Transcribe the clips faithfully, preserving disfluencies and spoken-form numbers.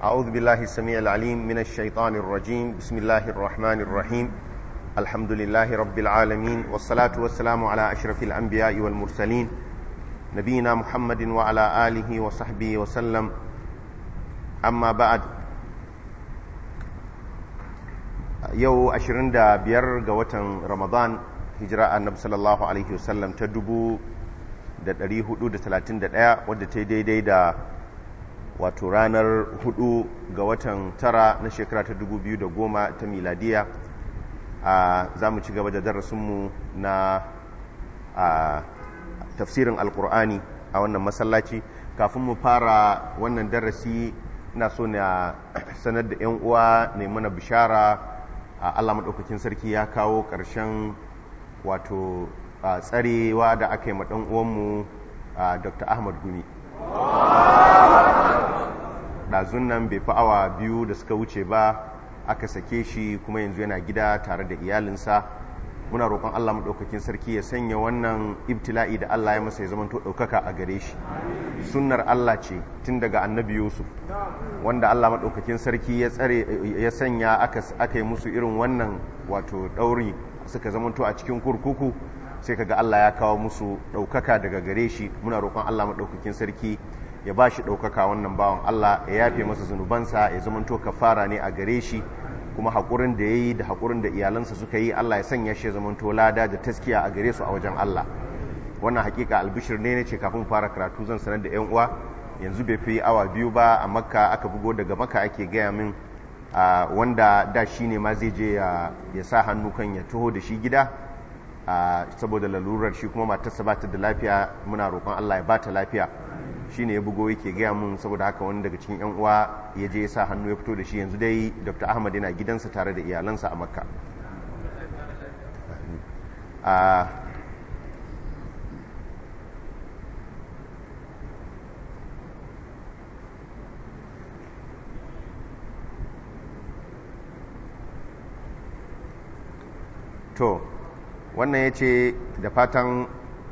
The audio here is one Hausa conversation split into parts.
أعوذ بالله السميع العليم من الشيطان الرجيم. بسم الله الرحمن الرحيم. الحمد لله رب العالمين، والصلاة والسلام على أشرف الأنبياء والمرسلين نبينا محمد وعلى آله وصحبه وسلم. أما بعد، يو أشرين دا بير قوة رمضان هجراء النبي صلى الله عليه وسلم تدبو da ɗari hudu da talatin da ɗaya, wadda ta yi daidai da wato ranar hudu ga watan tara na shekara ta dubu biyu da goma ta miladiya. A za mu ci gaba da darasinmu na a tafsirin alkur'ani a wannan masallaci. Kafin mu fara wannan darasi, ina so na sanar da 'yan uwa ne mana bishara. a Allah maɗaukakin sarki ya kawo ƙarshen wato a tsarewa da aka yi maɗan uwanmu a Dr. Ahmad Gumi. ɗazun nan bai fi awa biyu da suka wuce ba aka sake shi, kuma yanzu yana gida tare da iyalinsa. Muna roƙon Allah maɗaukakin sarki ya sanya wannan ibtila'i da Allah ya masa ya zamanto ɗaukaka a gare shi. Sunnar Allah ce tun daga annabi Yusuf, wanda Allah maɗaukakin sarki ya tsare ya sanya aka aka yi musu irin wannan wato ɗauri suka zamanto a cikin kurkuku, sai kaga Allah ya kawo musu ɗaukaka daga gare shi. Muna roƙon Allah maɗaukakin sarki ya ba shi ɗaukaka wannan bawan Allah, ya yafe masa zunubansa, ya zamanto kafara ne a gare shi, kuma haƙurin da ya yi da haƙurin da iyalansa suka yi Allah ya sanya shi ya zamanto lada da taskiya a gare su a wajen Allah. Wannan hakika albishir ne ce. Kafin fara karatu zan sanar da 'yan uwa, yanzu bai fi awa biyu ba a Makka aka bugo daga Makka ake gaya min wanda da shi ne ma zai je ya sa hannu kan ya taho da shi gida saboda lalurar shi, kuma matarsa ba ta da lafiya. Muna roƙon Allah ya ba ta lafiya. Shi ne ya bugo yake gaya mun, saboda haka wani daga cikin 'yan uwa ya je ya sa hannu ya fito da shi. Yanzu dai Dr. Ahmad yana gidansa tare da iyalansa a Makka. To wannan ya ce da fatan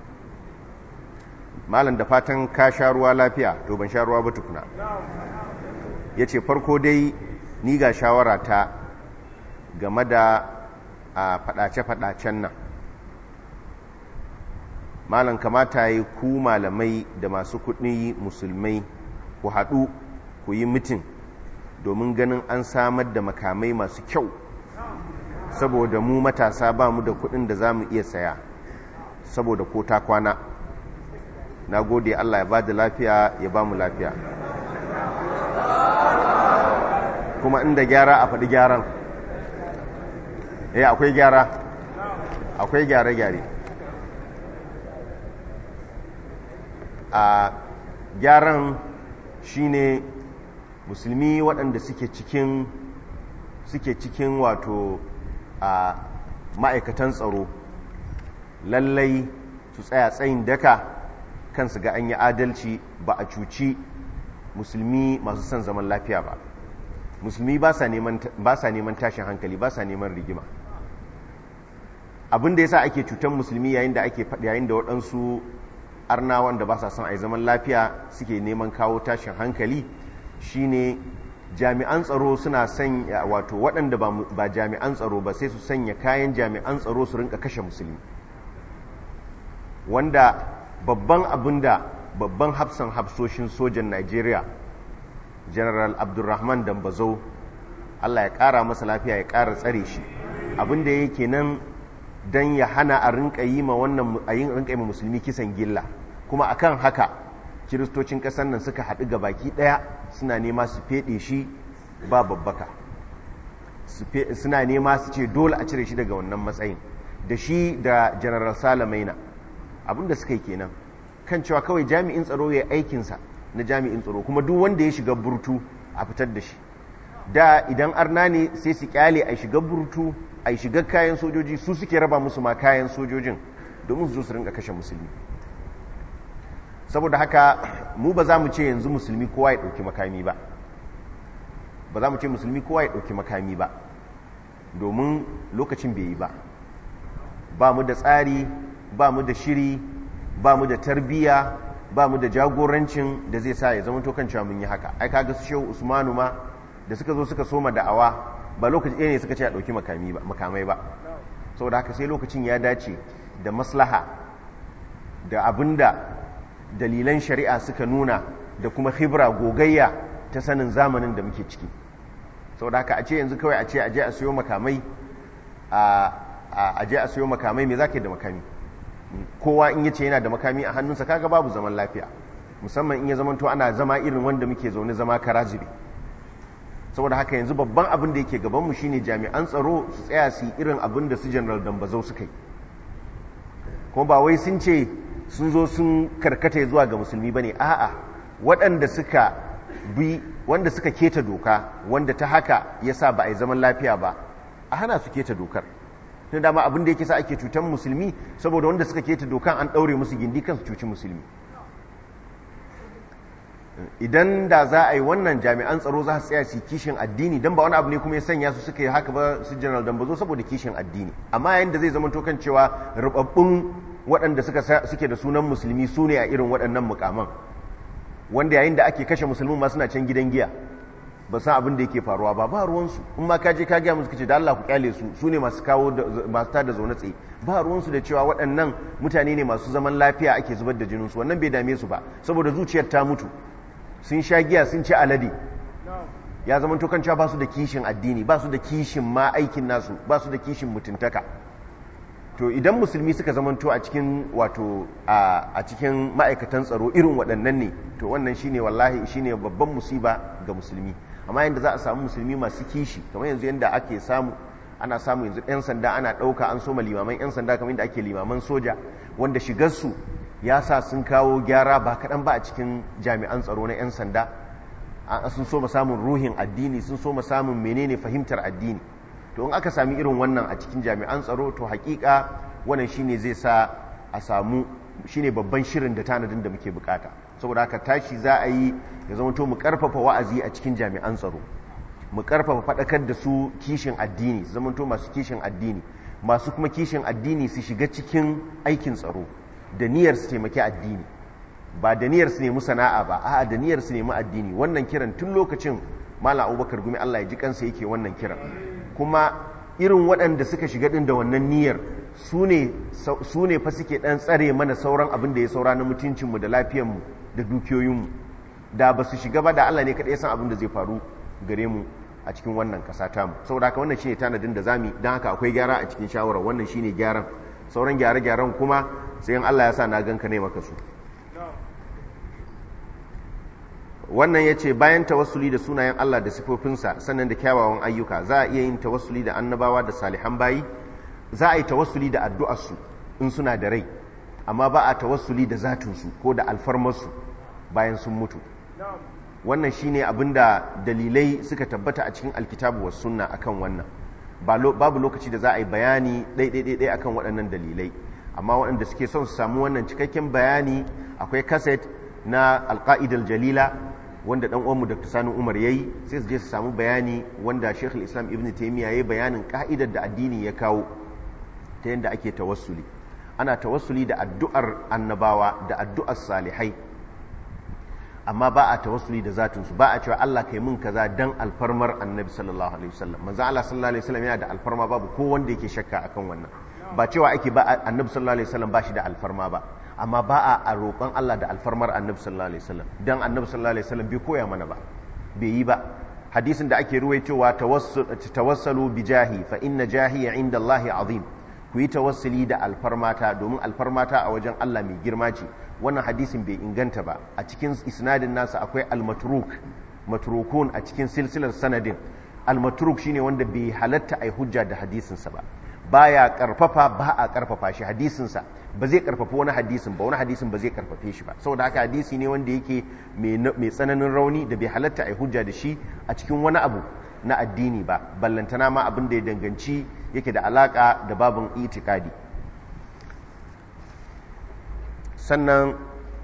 malam da fatan ka sha ruwa lafiya. To ban sha ruwa ba tukuna. Ya ce farko dai ni ga shawara ta game da a fadace-fadacen nan. Malam kamata yi ku malamai da masu kuɗi musulmai ku haɗu ku yi mitin domin ganin an samar da makamai masu kyau, saboda mu matasa ba mu da kuɗin da za mu iya saya, saboda ko ta kwana. Na gode, Allah ya ba da lafiya ya ba mu lafiya. Kuma inda gyara a faɗi gyaran. Eh akwai gyara, akwai gyare-gyare. A gyaran shine musulmi waɗanda suke cikin suke cikin wato a ma'aikatan tsaro lallai su tsaya tsayin daka kansu ga an yi adalci, ba a cuci musulmi masu son zaman lafiya ba. Musulmi ba sa neman tashin hankali, ba sa neman rigima. Abin da ya sa ake cutar musulmi yayin da ake faɗi yayin da waɗansu arna wanda ba sa son a yi zaman lafiya suke neman kawo tashin hankali shine jami'an tsaro suna sanya wato waɗanda ba jami'an tsaro ba sai su sanya kayan jami'an tsaro su rinka kashe musulmi, wanda babban abin da babban hafsan hafsoshin sojan Najeriya General Abdulrahman Dambazau, Allah ya ƙara masa lafiya ya ƙara tsare shi, abin da yake nan don ya hana a rinka yi ma wannan a yin rinka yi ma musulmi kisan gilla. Kuma akan haka kiristocin ƙasar nan suka haɗu ga baki ɗaya suna nema su feɗe shi ba babbaka, suna nema su ce dole a cire shi daga wannan matsayin, da shi da General Salamaina. Abinda suka yi kenan kan cewa kawai jami'in tsaro ya aikinsa na jami'in tsaro, kuma duk wanda ya shiga burtu a fitar da shi. Da idan arna ne sai su kyale a shiga burtu a shiga kayan sojoji, su suke raba musu ma kayan sojojin domin su zo su rinka kashe musulmi. Saboda haka mu ba za mu ce yanzu musulmi kowa ya ɗauki makami ba, ba za mu ce musulmi kowa ya ɗauki makami ba, domin lokacin bai yi ba. Ba mu da tsari, ba mu da shiri, ba mu da tarbiyya ba mu da jagorancin da zai sa ya zama to kan cewa mun yi haka. Ai kaga su Shehu Usmanu ma da suka zo suka soma da'awa ba lokaci ɗaya ne suka ce a ɗauki makamai ba, saboda haka sai lokacin ya dace da maslaha da abinda dalilan shari'a suka nuna da kuma khibra gogayya ta sanin zamanin da muke ciki. saboda haka a ce yanzu kawai a ce a je a siyo makamai a je a siyo makamai me zaka yi da makami? Kowa in yace yana da makami a hannunsa kaga babu zaman lafiya, musamman in ya zamanto ana zama irin wanda muke zaune zama karazibi. saboda haka yanzu babban abin da yake gabanmu shine jami'an tsaro su tsaya su irin abin da su General Dambazau suka yi, kuma ba wai sun ce sun zo sun karkata zuwa ga musulmi bane, a'a waɗanda suka bi wanda suka keta doka wanda ta haka yasa ba a yi zaman lafiya ba a hana su keta dokar. tun dama abin da yake sa ake cutan musulmi saboda wanda suka keta dokan an ɗaure musu gindi kan su cuci musulmi. Idan da za a yi wannan jami'an tsaro za su tsaya su kishin addini, don ba wani abu ne kuma ya sanya su suka yi haka ba su General Dambazo saboda kishin addini, amma yayin da zai zama to kan cewa rubabbun waɗanda suke da sunan musulmi su ne a irin waɗannan mukaman, wanda yayin da ake kashe musulmin ma suna can gidan giya ba san abin da yake faruwa ba ba ruwansu. In ma ka je ka gaya musu kace da Allah ku kyale su, su ne masu kawo masu tada zaune tsaye, ba ruwansu da cewa waɗannan mutane ne masu zaman lafiya ake zubar da jininsu, wannan bai dame su ba saboda zuciyar ta mutu, sun sha giya sun ci alade, ya zama to kan cewa ba su da kishin addini, ba su da kishin ma aikin nasu, ba su da kishin mutuntaka. To idan musulmi suka zamanto a cikin wato a cikin ma'aikatan tsaro irin waɗannan ne, to wannan shine wallahi shine babban musiba ga musulmi. Amma yanda za a samu musulmi masu kishi kamar yanzu yanda ake samu, ana samu yanzu ɗan sanda ana ɗauka an soma limaman ɗan sanda kamar yadda ake limaman soja, wanda shigarsu ya sa sun kawo gyara ba kaɗan ba a cikin jami'an tsaro na 'yan sanda. Sun soma samun ruhin addini, sun soma samun menene fahimtar addini. To in aka sami irin wannan a cikin jami'an tsaro, to hakika wannan shine zai sa a samu shine babban shirin da tanadin da muke bukata. Saboda haka tashi za a yi ya zama to mu karfafa wa'azi a cikin jami'an tsaro, mu karfafa fadakar da su kishin addini, su zama to masu kishin addini, masu kuma kishin addini su shiga cikin aikin tsaro da niyyar su taimaki addini, ba da niyyar su nemi sana'a ba, a'a da niyyar su nemi addini. Wannan kiran tun lokacin Malam Abubakar Gumi Allah ya ji kansa yake wannan kiran, kuma irin waɗanda suka shiga ɗin da wannan niyyar su ne fa suke ɗan tsare mana sauran abin da ya saura na mutuncinmu da lafiyarmu da dukiyoyinmu. Da ba su shiga ba da Allah ne kaɗai san abin da zai faru gare mu a cikin wannan ƙasa tamu. Saboda haka wannan shine tanadin da zamu, don haka akwai gyara a cikin shawarar, wannan shine gyaran. Sauran gyare-gyaren kuma sai in Allah ya sa na ganka ne maka su. Wannan ya ce bayan tawassuli da sunayen Allah da sifofinsa sannan da kyawawan ayyuka, za a iya yin tawassuli da annabawa da salihan bayi. Za a yi tawassuli da addu'arsu in suna da rai, amma ba a tawassuli da zatinsu ko da alfarmarsu bayan sun mutu. Wannan shine abinda dalilai suka tabbata a cikin alkitabu was sunna akan wannan. Babu lokaci da za a yi bayani ɗaiɗaiɗaiɗai akan waɗannan dalilai, amma waɗanda suke son su samu wannan cikakken bayani akwai kaset na alƙa'idar jalila wanda ɗan uwanmu Dr. Sani Umar yayi, sai su je su samu bayani wanda Sheikh Islam Ibn Taymiyyah yayi bayanin ka'idar da addini ya kawo ta yadda ake tawassuli. Ana tawassuli da addu'ar annabawa da addu'ar salihai, amma ba a tawassuli da zatinsu, ba a cewa Allah kai mun kaza dan alfarmar annabi sallallahu alaihi wasallam. Manzo Allah sallallahu alaihi wasallam yana da alfarma, babu ko wanda yake shakka akan wannan. Ba cewa ake ba annabi sallallahu alaihi wasallam ba shi da alfarma ba, amma ba a roƙon Allah da alfarmar annabi sallallahu alaihi wasallam, dan annabi sallallahu alaihi wasallam bai koya mana ba, bai yi ba. Hadisin da ake ruwaitowa tawassalu bi jahi fa inna jahi inda Allahi azim, ku yi tawassuli da alfarmata domin alfarmata a wajen Allah mai girma ce. Wannan hadisin bai inganta ba, a cikin isnadin nasa akwai al-matruk, matrukun a cikin silsilar sanadin. Al-matruk shine wanda bai halatta ai hujja da hadisinsa ba, baya karfafa ba a karfafa shi, hadisinsa ba zai karfafa wani hadisin ba, wani hadisin ba zai karfafe shi ba. Saboda haka hadisi ne wanda yake mai tsananin rauni da bai halatta ai hujja da shi a cikin wani abu na addini ba, ballantana ma abin da ya danganci yake da alaka da babin itikadi. Sannan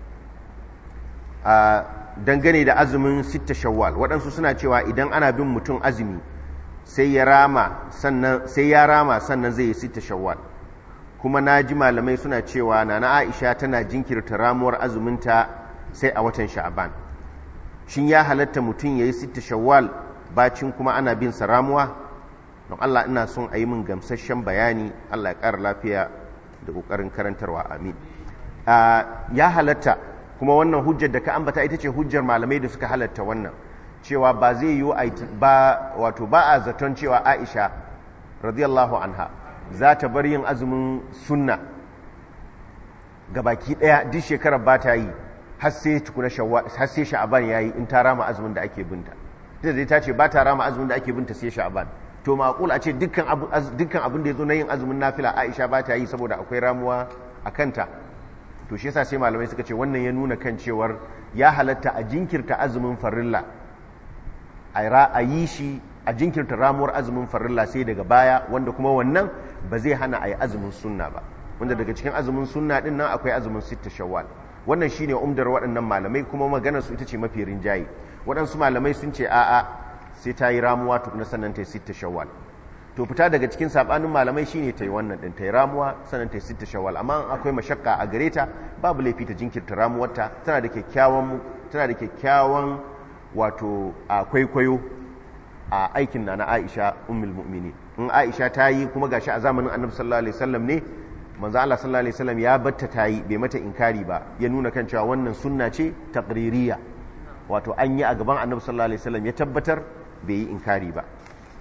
a dangane da azumin sitta shawwal, waɗansu suna cewa idan ana bin mutum azumi sai ya rama sannan sai ya rama sannan zai yi sitta shawwal. Kuma na ji malamai suna cewa nana Aisha tana jinkirta ramuwar azuminta sai a watan sha'ban. Shin ya halatta mutum ya yi sitta shawwal bacin kuma ana bin sa ramuwa? Don Allah ina son a yi min gamsasshen bayani. Allah ya ƙara lafiya da ƙoƙarin karantarwa, amin. Ya halatta, kuma wannan hujjar da ka ambata ita ce hujjar malamai da suka halatta wannan, cewa ba zai yi ba, wato ba a zaton cewa Aisha radiyallahu anha za ta bar yin azumin sunna gabaki daya duk shekarar ba ta yi har sai tukuna har sai sha'aban yayi in ta rama azumin da ake binta. ita zai ta ce ba ta rama azumin da ake binta sai sha'aban. To ma'qul a ce dukkan abu dukkan abin da yazo na yin azumin nafila Aisha ba ta yi saboda akwai ramuwa a kanta. To shi yasa sai malamai suka ce wannan ya nuna kan cewar ya halatta a jinkirta azumin farilla a yi shi a jinkirta ramuwar azumin farilla sai daga baya, wanda kuma wannan ba zai hana a yi azumin sunna ba, wanda daga cikin azumin sunna din nan akwai azumin sitta shawwal. Wannan shine umdar waɗannan malamai, kuma maganar su ita ce mafi rinjaye. Waɗansu malamai sun ce a'a sai ta yi ramuwa tukuna sannan ta yi sitta shawwal. To fita daga cikin sabanin malamai shine ta yi wannan din, ta yi ramuwa sannan ta yi sitta shawwal. Amma akwai mashakka a gare ta, babu laifi ta jinkirta ramuwarta. Tana da kyakkyawan tana da kyakkyawan wato a kwaikwayo a aikin na na Aisha ummul mu'minin. In Aisha ta yi kuma gashi a zamanin Annabi sallallahu alaihi wasallam ne, manzo Allah sallallahu alaihi wasallam ya batta ta yi, bai mata inkari ba, ya nuna kan cewa wannan sunna ce taqririya, wato an yi a gaban Annabi sallallahu alaihi wasallam ya tabbatar, bai yi inkari ba.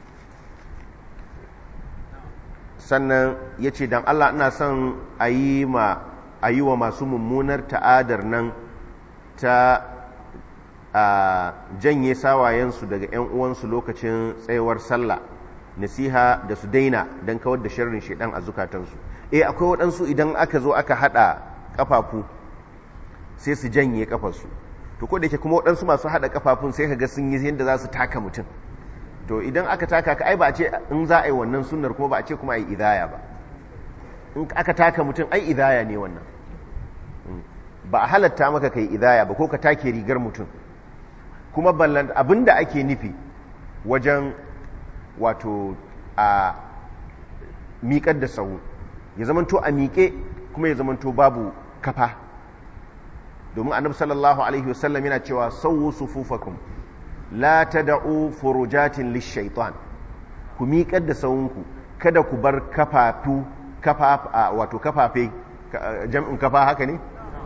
Sannan ya ce dan Allah ina son a yi ma a yi wa masu mummunar ta'adar nan ta a janye sawayensu daga 'yan uwansu lokacin tsayawar sallah nasiha da su daina don kawar da sharrin shaidan a zukatansu. Eh akwai waɗansu idan aka zo aka haɗa ƙafafu sai su janye ƙafarsu. To ko da ke kuma waɗansu masu haɗa ƙafafun sai ka ga sun yi yadda za su taka mutum. To idan aka taka ka ai ba a ce in za a yi wannan sunnar kuma ba a ce kuma a yi idaya ba. In aka taka mutum ai idaya ne wannan. Ba a halatta maka kai idaya ba ko ka take rigar mutum. Kuma ballan abinda ake nufi wajen wato a miƙar da sau ya zamanto a miƙe kuma ya zamanto babu kafa. Domin Annabi sallallahu alaihi wasallam yana cewa sawwu sufufakum la tad'u furujatin lish-shaytan, ku miƙar da sawunku kada ku bar kafafu kafa wato kafafe jam'in kafa haka ne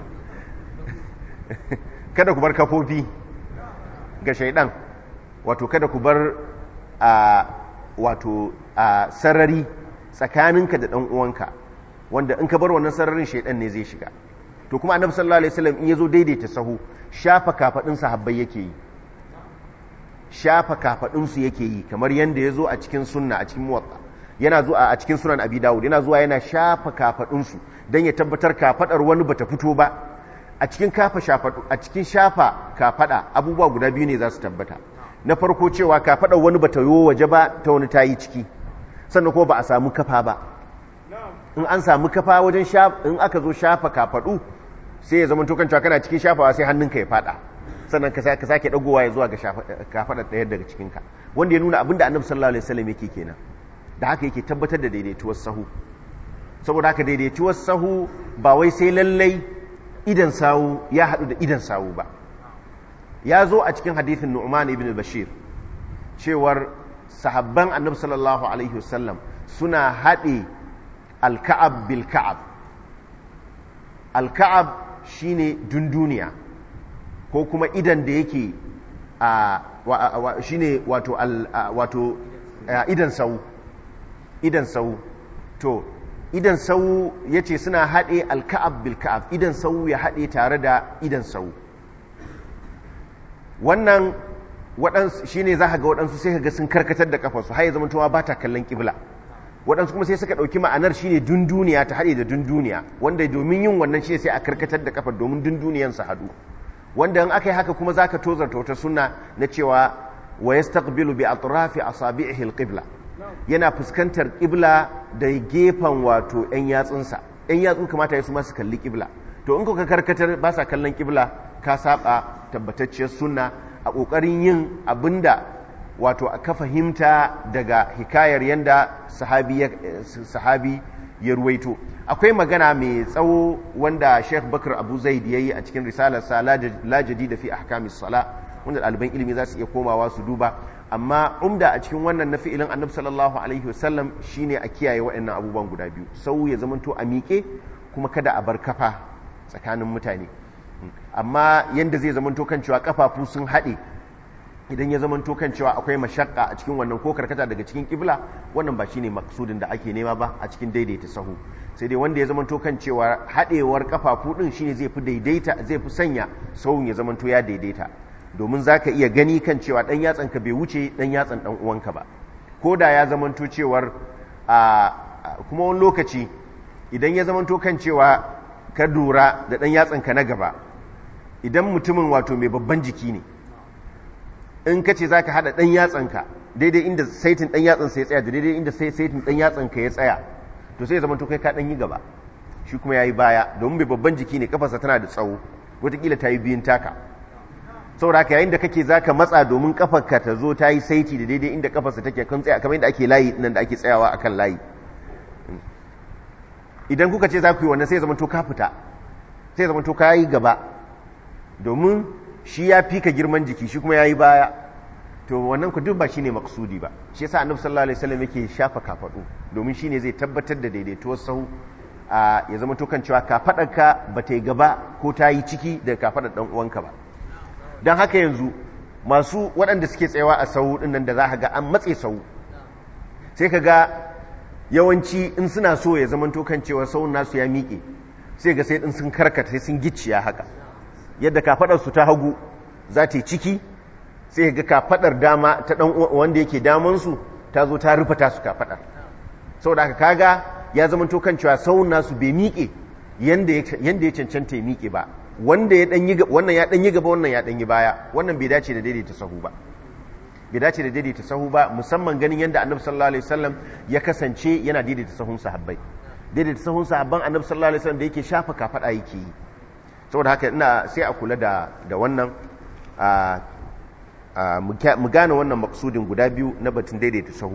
kada ku bar kafofi ga shaidan, wato kada ku bar a wato a sarari tsakaninka da dan uwanka, wanda in ka bar wannan sararin shaidan ne zai shiga. To kuma Annabi sallallahu alaihi wasallam in yazo daidaita sahu shafa kafadin sahabbai yake yi, shafa kafadin su yake yi kamar yanda yazo a cikin sunna a cikin muwatta, yana zuwa a cikin sunan Abi Dawud, yana zuwa yana shafa kafadin su dan ya tabbatar kafadar wani bata fito ba. A cikin kafa shafa a cikin shafa kafada abubuwa guda biyu ne za su tabbata. Na farko cewa kafadar wani bata yo waje ba, ta wani tayi ciki, sannan kuma ba a samu kafa ba. In an samu kafa wajen shafa, in aka zo shafa kafadu sai ya zama tokan cewa kana cikin shafawa sai hannunka ya fada, sannan ka sake dagowa ya zuwa ga kafadar ɗaya daga cikinka, wanda ya nuna abinda Annabi sallallahu alaihi wasallam yake kenan. Da haka yake tabbatar da daidaituwar sahu. Saboda haka daidaituwar sahu ba wai sai lallai idan sawu ya haɗu da idan sawu ba. Ya zo a cikin hadithin Nu'man ibn Bashir cewar sahabban Annabi sallallahu alaihi wasallam suna haɗe al-ka'ab bil ka'ab. Al-ka'ab shine dunduniya ko kuma idan da yake a shine wato wato idan sawu idan sawu to idan sau ya ce suna haɗe alka'ab bil ka'ab, idan sau ya haɗe tare da idan sau. Wannan waɗansu shi ne za ka ga waɗansu sai ka ga sun karkatar da ƙafarsu har ya zama tuwa ba ta kallon ƙibla. Waɗansu kuma sai suka ɗauki ma'anar shi ne dunduniya ta haɗe da dunduniya, wanda domin yin wannan shi ne sai a karkatar da ƙafar domin dunduniyansa haɗu. Wanda in aka yi haka kuma za ka tozarta wata sunna na cewa wa yastaqbilu bi atrafi asabi'ihi al-qibla, yana fuskantar ƙibla da gefen wato 'yan yatsunsa. 'yan yatsun kamata ya su masu kalli ƙibla. To in kuka karkatar ba sa kallon ƙibla, ka saba tabbatacciyar sunna a ƙoƙarin yin abinda wato ka fahimta daga hikayar yanda sahabi ya ruwaito. Akwai magana mai tsawo wanda Sheikh Bakr Abu Zaid yayi a cikin risalarsa la jadida fi ahkamis sala, wanda ɗaliban ilimi za su iya komawa su duba, amma umda a cikin wannan na fi'ilin Annabi sallallahu alaihi wasallam shine a kiyaye waɗannan abubuwan guda biyu, sau ya zamanto a miƙe kuma kada a bar kafa tsakanin mutane. Amma yanda zai zamanto kan cewa kafafu sun haɗe, idan ya zamanto kan cewa akwai mashakka a cikin wannan ko karkata daga cikin kibla, wannan ba shine maksudin da ake nema ba a cikin daidaita sahu. Sai dai wanda ya zamanto kan cewa haɗewar kafafu din shine zai fi daidaita, zai fi sanya sahun ya zamanto ya daidaita, domin zaka iya gani kan cewa dan yatsan ka bai wuce dan yatsan dan uwanka ba, ko da ya zamanto cewar a kuma wani lokaci idan ya zamanto kan cewa ka dora da dan yatsan ka na gaba, idan mutumin wato mai babban jiki ne, in ka ce za ka haɗa ɗan yatsanka daidai inda saitin ɗan yatsansa ya tsaya da daidai inda saitin ɗan yatsanka ya tsaya, to sai zama to kai ka ɗan yi gaba, shi kuma ya yi baya, domin mai babban jiki ne, kafarsa tana da tsawo, wataƙila ta yi biyun taka. saboda haka yayin da kake za ka matsa domin kafarka ta zo ta yi saiti da daidai inda kafarsa take kan tsaya, kamar yadda ake layi nan da ake tsayawa a kan layi. idan kuka ce za ku yi wannan sai zama to ka fita, sai zama to ka yi gaba, domin shi ya fi ka girman jiki, shi kuma ya yi baya, to wannan ku duk ba shi ne maksudi ba. shi yasa Annabi sallallahu alaihi wasallam yake shafa kafaɗu, domin shi ne zai tabbatar da daidaituwar sahu, ya zama to kan cewa kafaɗarka ba ta yi gaba ko ta yi ciki da kafaɗar ɗan uwanka ba. don haka yanzu masu waɗanda suke tsayawa a sahu ɗin nan da za ka ga an matse sahu, sai ka ga yawanci in suna so ya zama to kan cewa sahun nasu ya miƙe, sai ga sai ɗin sun karkata, sai sun gicciya haka, yadda kafaɗarsu ta hagu za ta yi ciki, sai ga kafaɗar dama ta ɗan wanda yake damansu ta zo ta rufe tasu kafaɗar. saboda haka kaga ya zama to kan cewa sahun nasu bai miƙe yanda ya cancanta ya miƙe ba, wanda ya ɗan yi wannan ya ɗan yi gaba, wannan ya ɗan yi baya, wannan bai dace da daidaita sahu ba, bai dace da daidaita sahu ba, musamman ganin yadda Annabi sallallahu alaihi wasallam ya kasance yana daidaita sahun sahabbai. daidaita sahun sahabban Annabi sallallahu alaihi wasallam da yake shafa kafaɗa yake yi. saboda haka ina sai a kula da da wannan mu gane wannan maksudin guda biyu na batun daidaita sahu.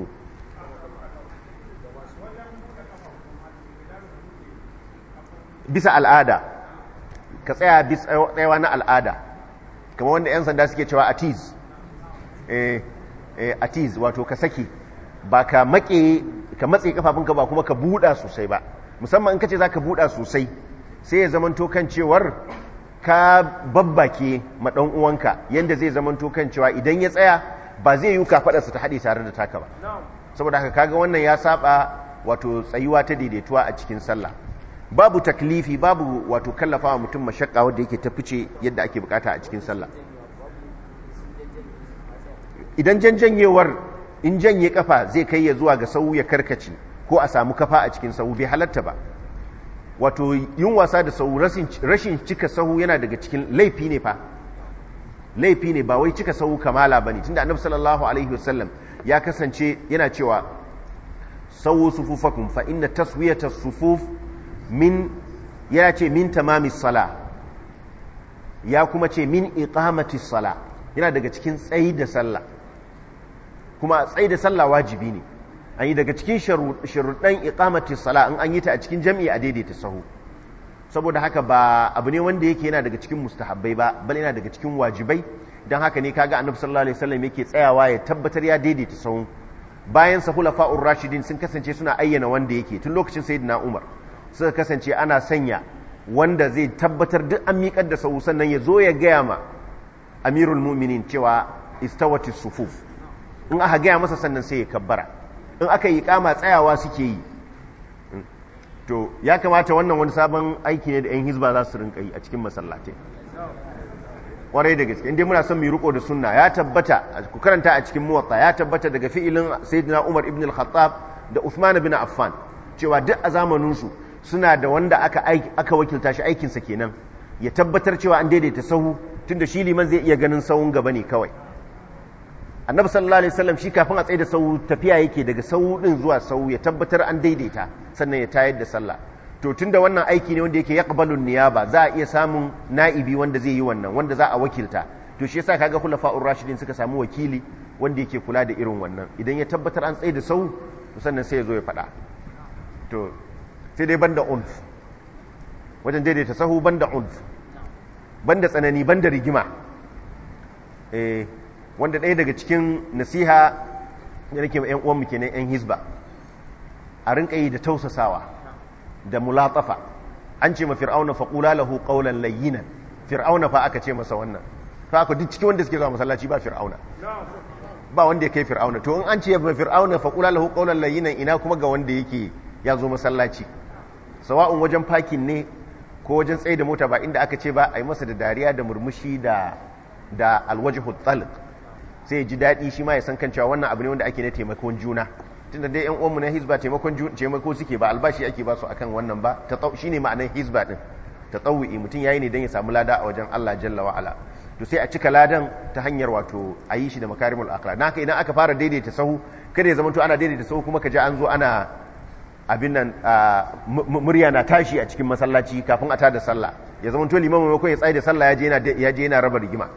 Bisa al'ada, ka tsaya bisa tsayawa na al'ada, kamar wanda 'yan sanda suke cewa atiz, eh, eh, atiz wato ka saki, ba ka make ka matse kafafunka ba kuma ka buɗa sosai ba, musamman in ka ce za ka buɗa sosai sai ya zamanto kan cewar ka babbake ma ɗan uwanka, yanda zai zamanto kan cewa idan ya tsaya ba zai yi kafaɗarsa ta haɗe tare da taka ba. saboda haka kaga wannan ya saba wato tsayuwa ta daidaituwa a cikin sallah. babu taklifi, babu wato kallafa wa mutum mashakka wanda yake ta fice yadda ake bukata a cikin sallah. idan janjanyewar in janye kafa zai kai ya zuwa ga sau ya karkace ko a samu kafa a cikin sau, bai halatta ba. wato yin wasa da sau, rashin cika sahu yana daga cikin laifi ne fa, laifi ne, ba wai cika sahu kamala bane, tunda Annabi sallallahu alaihi wasallam ya kasance yana cewa sawu sufufakum fa inna taswiyata sufuf min, ya ce min tamamis sala, ya kuma ce min iqamatis sala, yana daga cikin tsayi da sallah, kuma tsayi da sallah wajibi ne, an yi daga cikin sharuɗan iqamatis sala, in an yi ta a cikin jami'i a daidaita sahu. saboda haka ba abu ne wanda yake yana daga cikin mustahabbai ba, bal yana daga cikin wajibai. don haka ne kaga Annabi sallallahu alaihi wasallam yake tsayawa ya tabbatar ya daidaita sahu. bayan sa khulafa'ur rashidin sun kasance suna ayyana wanda yake, tun lokacin sayyidina Umar suka kasance ana sanya wanda zai tabbatar duk an miƙar da sahu, sannan ya zo ya gaya ma amirul mu'minin cewa istawatis sufuf, in aka gaya masa sannan sai ya kabbara, in aka yi kama tsayawa suke yi. to ya kamata wannan wani sabon aiki ne da 'yan hizba za su rinka yi a cikin masallatai, kwarai da gaske, inda muna son mu riko da sunna. ya tabbata, ku karanta a cikin muwatta, ya tabbata daga fi'ilin sayyidina Umar ibn al-Khattab da Uthman ibn Affan cewa duk a zamaninsu suna da wanda aka aka wakilta shi aikinsa kenan ya tabbatar cewa an daidaita sahu, tunda shi liman zai iya ganin sahun gaba ne kawai. Annabi sallallahu alaihi wasallam shi kafin a tsaye da sahu tafiya yake daga sahu din zuwa sahu ya tabbatar an daidaita, sannan ya tayar da sallah. to tunda wannan aiki ne wanda yake yaqbalun niyaba, za a iya samun na'ibi wanda zai yi wannan, wanda za a wakilta. to shi yasa kaga khulafa'ur rashidin suka samu wakili wanda yake kula da irin wannan, idan ya tabbatar an tsaye da sahu to sannan sai ya zo ya faɗa. to sai dai banda unf wajen daidaita sahu banda unf banda tsanani banda rigima eh wanda ɗaya daga cikin nasiha da nake ma ƴan uwan mu kenan ƴan hizba a rinka yi da tausasawa da mulatafa an ce ma fir'auna faqula lahu qawlan layyinan fir'auna fa aka ce masa wannan fa aka duk cikin wanda suke zuwa masallaci ba fir'auna ba wanda ya kai fir'auna to in an ce ma fir'auna faqula lahu qawlan layyinan ina kuma ga wanda yake ya zo masallaci sawa'un wajen parking ne ko wajen tsaye da mota ba inda aka ce ba a yi masa da dariya da murmushi da da alwajhu talq sai ya ji daɗi shi ma ya san kan cewa wannan abu ne wanda ake na taimakon juna tunda dai yan uwanmu na hizba taimakon taimako suke ba albashi ake ba su akan wannan ba shine ma'anar hizba din tatawwi mutum yayi ne dan ya samu lada a wajen Allah jalla wa ala to sai a cika ladan ta hanyar wato a yi shi da makarimul akhlaq naka idan aka fara daidaita sahu kada ya zama to ana daidaita sahu kuma ka ji an zo ana abin nan murya na tashi a cikin masallaci kafin a tada sallah ya zama to liman maimakon ya tsaye da sallah ya je yana ya je yana raba rigima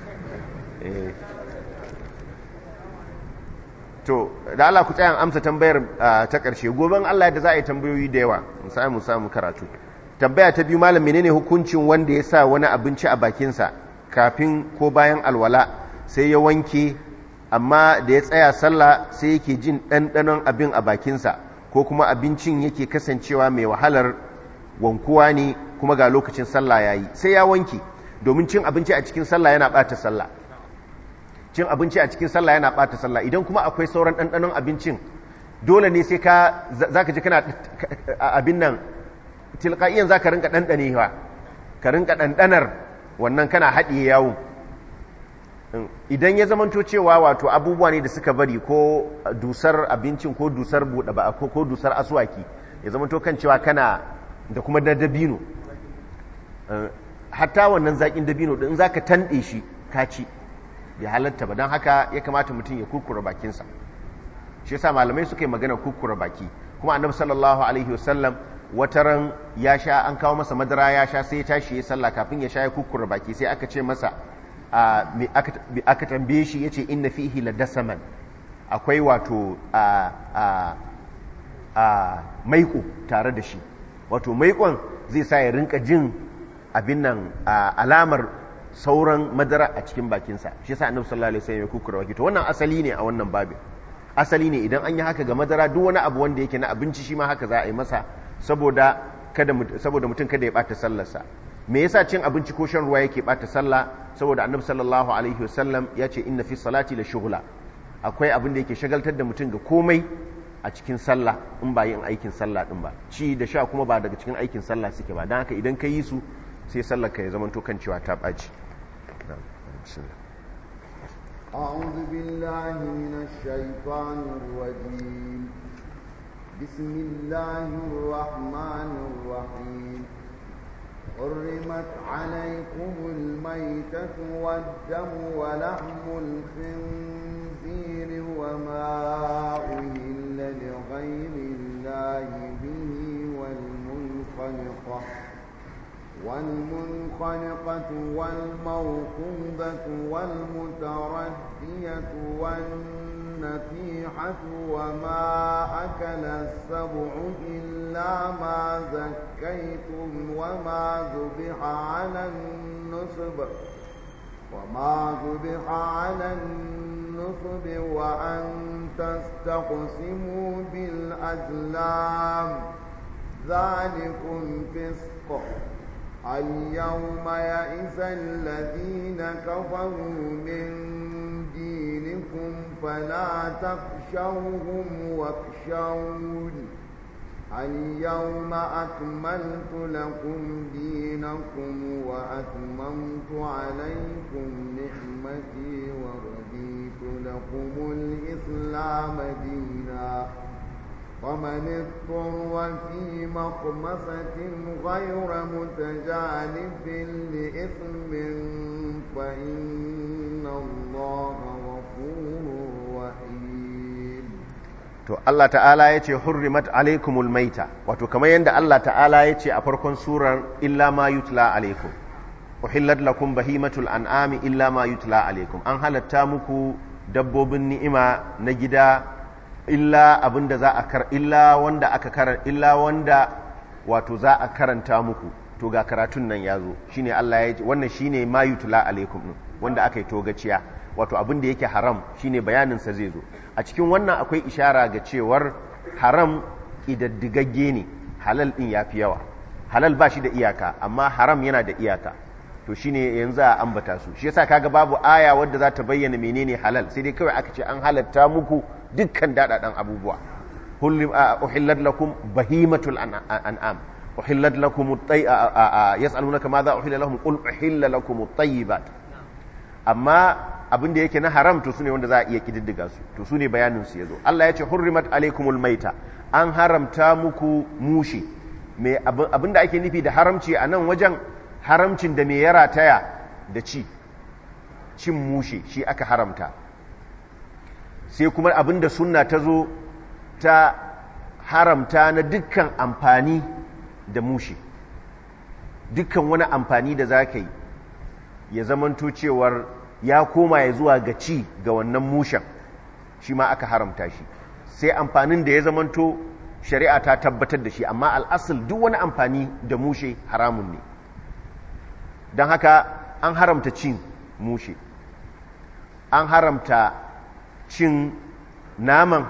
to da Allah ku tsaya amsa tambayar ta karshe goben Allah da za a yi tambayoyi da yawa mu samu samu karatu tambaya ta biyu malam menene hukuncin wanda ya sa wani abinci a bakinsa kafin ko bayan alwala sai ya wanke amma da ya tsaya sallah sai yake jin ɗanɗanon abin a bakinsa ko kuma abincin yake kasancewa mai wahalar wankuwa ne kuma ga lokacin sallah ya yi sai ya wanke domin cin abinci a cikin sallah yana ɓata sallah cin abinci a cikin sallah yana ɓata sallah idan kuma akwai sauran ɗanɗanon abincin dole ne sai ka za ka ji kana abin nan tilqa'iyan za ka rinka ɗanɗanewa ka rinka ɗanɗanar wannan kana haɗiye yawo idan ya zamanto cewa wato abubuwa ne da suka bari ko dusar abincin ko dusar buɗe ba ko dusar aswaki ya zamanto kan cewa kana da kuma da dabino hatta wannan zaƙin dabino ɗin za ka tanɗe shi ka ci bai halatta ba don haka ya kamata mutum ya kurkura bakinsa shi yasa malamai suka yi magana kurkura baki kuma annabi sallallahu alaihi wasallam wataran ya sha an kawo masa madara ya sha sai ya tashi ya sallah kafin ya sha ya kurkura baki sai aka ce masa aka tambaye shi yace inna fihi ladasaman akwai wato maiko tare da shi wato maikon zai sa ya rinka jin abin nan alamar sauran madara a cikin bakinsa shi yasa annabi sallallahu alaihi wasallam ya kurkura baki to wannan asali ne a wannan babin asali ne idan an yi haka ga madara duk wani abu wanda yake na abinci shi ma haka za a yi masa saboda kada saboda mutum kada ya bata sallarsa me yasa cin abinci ko shan ruwa yake bata sallah saboda annabi sallallahu alaihi wasallam ya ce inna fi salati la shughla akwai abin da yake shagaltar da mutum ga komai a cikin sallah in ba yin aikin sallah din ba ci da sha kuma ba daga cikin aikin sallah suke ba dan haka idan ka yi su sai sallar ka ya zama to kan cewa ta baci أعوذ بالله من الشيطان الرجيم بسم الله الرحمن الرحيم حرمت عليكم الميتة والدم ولحم الخنزير وما أهل لغير الله به والمنخنقة والمنخنقة والموقوذة والمتردية والنطيحة وما أكل السبع إلا ما زكيتم وما ذبح على النصب وما ذبح على النصب وأن تستقسموا بالأزلام ذلكم فسق اليوم يئس الذين كفروا من دينكم فلا تخشوهم واخشون اليوم أكملت لكم دينكم وأتممت عليكم نعمتي ورضيت لكم الإسلام دينا ومن اضطر في مخمصة غير متجانف لإثم فإن الله غفور رحيم. to Allah ta'ala ya ce hurrimat alaikumul maita wato kamar yadda Allah ta'ala ya ce a farkon surar illa ma yutla alaikum uhillat lakum bahimatul an'ami illa ma yutla alaikum an halatta muku dabbobin ni'ima na gida illa abinda za a kar illa wanda aka karar illa wanda wato za a karanta muku to ga karatun nan ya zo shine Allah ya wannan shine ma yutla alaikum din wanda aka yi togaciya wato abin da yake haram shine bayanin sa zai zo a cikin wannan akwai ishara ga cewar haram idaddigagge ne halal din yafi yawa halal ba shi da iyaka amma haram yana da iyaka to shine yanzu a ambata su shi yasa kaga babu aya wadda za ta bayyana menene halal sai dai kawai aka ce an halatta muku dukkan dadadan abubuwa uhillat lakum bahimatul an'am uhillat lakum at-tay yas'alunaka madha uhilla lahum qul uhilla lakum at-tayyibat amma abin da yake na haram to sune wanda za a iya kididdiga su to sune bayanin su yazo Allah ya ce hurrimat alaykumul maita an haramta muku mushi me abin da ake nufi da haramci a nan wajen haramcin da me ya rataya da ci cin mushi shi aka haramta sai kuma abin da sunna ta zo ta haramta na dukkan amfani da mushi dukkan wani amfani da za ka yi ya zamanto cewar ya koma ya zuwa ga ci ga wannan mushen shi ma aka haramta shi sai amfanin da ya zamanto shari'a ta tabbatar da shi amma al'asul duk wani amfani da mushe haramun ne don haka an haramta cin mushe an haramta cin naman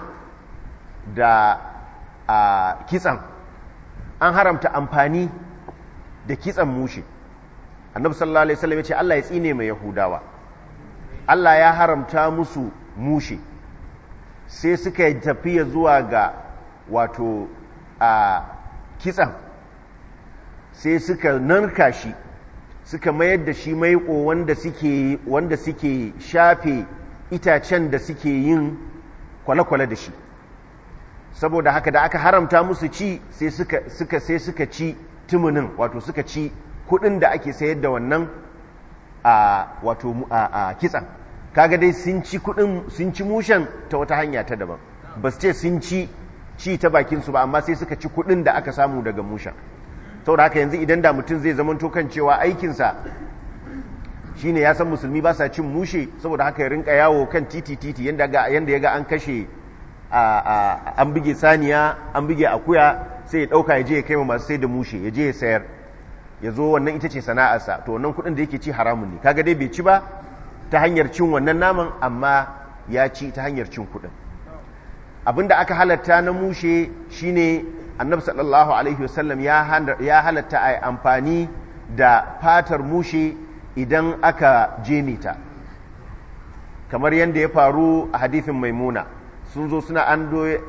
da a kitsan an haramta amfani da kitsan mushe annabi sallallahu alaihi wasallam ya ce Allah ya tsine mai yahudawa Allah ya haramta musu mushe sai suka tafiya zuwa ga wato a kitsan sai suka narka shi suka mayar da shi maiƙo wanda suke wanda suke shafe itacen da suke yin kwale-kwale da shi saboda haka da aka haramta musu ci sai suka suka sai suka ci tumunin wato suka ci kudin da ake sayar da wannan a wato a kitsan kaga dai sun ci kudin sun ci mushen ta wata hanya ta daban ba su ce sun ci ci ta bakin su ba amma sai suka ci kudin da aka samu daga mushen saboda haka yanzu idan da mutum zai zamanto kan cewa aikinsa shine ya san musulmi ba sa cin mushe saboda haka ya rinka yawo kan titi titi yanda ga yanda ya ga an kashe an buge saniya an buge akuya sai ya dauka ya je ya kai ma masu sai da mushe ya je ya sayar ya zo wannan ita ce sana'arsa to wannan kudin da yake ci haramun ne kaga dai bai ci ba ta hanyar cin wannan naman amma ya ci ta hanyar cin kudin abinda aka halatta na mushe shine annabi sallallahu alaihi wasallam ya halatta a amfani da fatar mushe idan aka jeme ta kamar yadda ya faru a hadithin maimuna sun zo suna an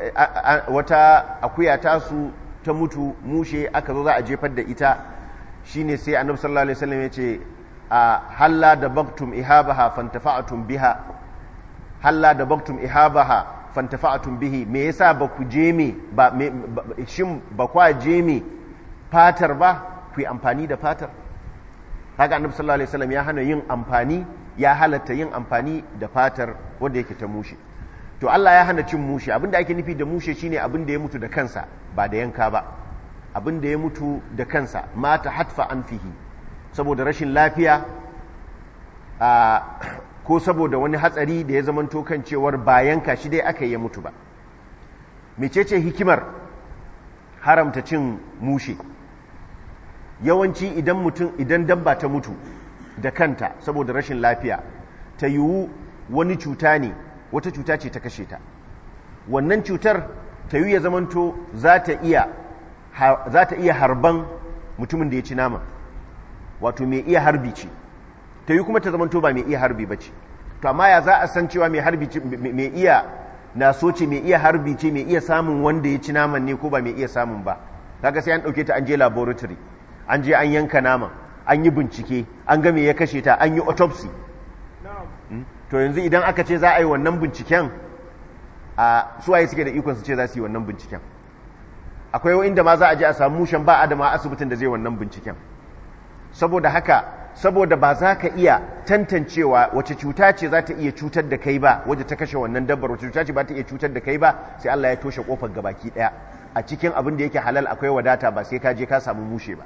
wata akuya tasu ta mutu mushe aka zo za a jefar da ita shine sai annabi sallallahu alaihi wasallam ya ce a halla da baktum ihabaha fantafa'atum biha halla da baktum ihabaha fantafa'atum bihi me yasa ba ku jeme ba shin ba kwa jeme fatar ba ku yi amfani da fatar haka annabi sallallahu alaihi wasallam ya hana yin amfani ya halatta yin amfani da fatar wanda yake ta mushe to Allah ya hana cin mushe abinda ake nufi da mushe shine abinda ya mutu da kansa ba da yanka ba abinda ya mutu da kansa mata hatfa anfihi saboda rashin lafiya a ko saboda wani hatsari da ya zamanto kan cewar ba yanka shi dai aka yi mutu ba mecece hikimar haramta cin mushe yawanci idan mutum idan dabba ta mutu da kanta saboda rashin lafiya ta yiwu wani cuta ne wata cuta ce ta kashe ta wannan cutar ta yiwu ya zamanto za ta iya za ta iya harban mutumin da ya ci nama wato mai iya harbi ce ta yi kuma ta zamanto ba mai iya harbi ba ce to amma ya za a san cewa mai harbi ce mai iya na so ce mai iya harbi ce mai iya samun wanda ya ci naman ne ko ba mai iya samun ba kaga sai an dauke ta an je laboratory an je an yanka naman an yi bincike an ga me ya kashe ta an yi autopsy to yanzu idan aka ce za a yi wannan binciken a suwaye suke da ikon su ce za su yi wannan binciken akwai inda ma za a je a samu mushen ba adama asibitin da zai wannan binciken saboda haka saboda ba za ka iya tantancewa wace cuta ce za ta iya cutar da kai ba wadda ta kashe wannan dabbar wace cuta ce ba ta iya cutar da kai ba sai Allah ya toshe kofar gabaki daya a cikin abin da yake halal akwai wadata ba sai ka je ka samu mushe ba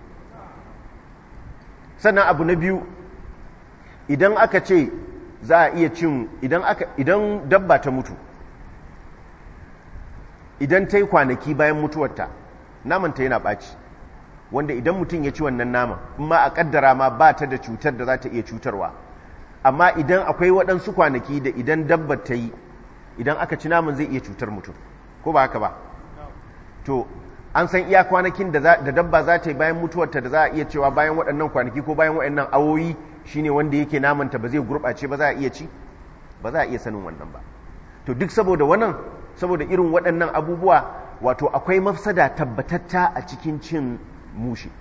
sannan abu na biyu idan aka ce za a iya cin idan aka idan dabba ta mutu idan ta yi kwanaki bayan mutuwarta namanta yana ɓaci wanda idan mutum ya ci wannan naman in ma a kaddara ma ba ta da cutar da za ta iya cutarwa, amma idan akwai waɗansu kwanaki da idan dabba ta yi idan aka ci naman zai iya cutar mutum, ko ba haka ba? To an san iya kwanakin da dabba za ta yi bayan mutuwarta da za a iya cewa bayan waɗannan kwanaki ko bayan waɗannan awoyi shine wanda yake namanta ba zai gurɓace ba za a iya ci, ba za a iya sanin wannan ba. To duk saboda wannan, saboda irin waɗannan abubuwa, wato akwai mafsada tabbatatta a cikin cin mushe.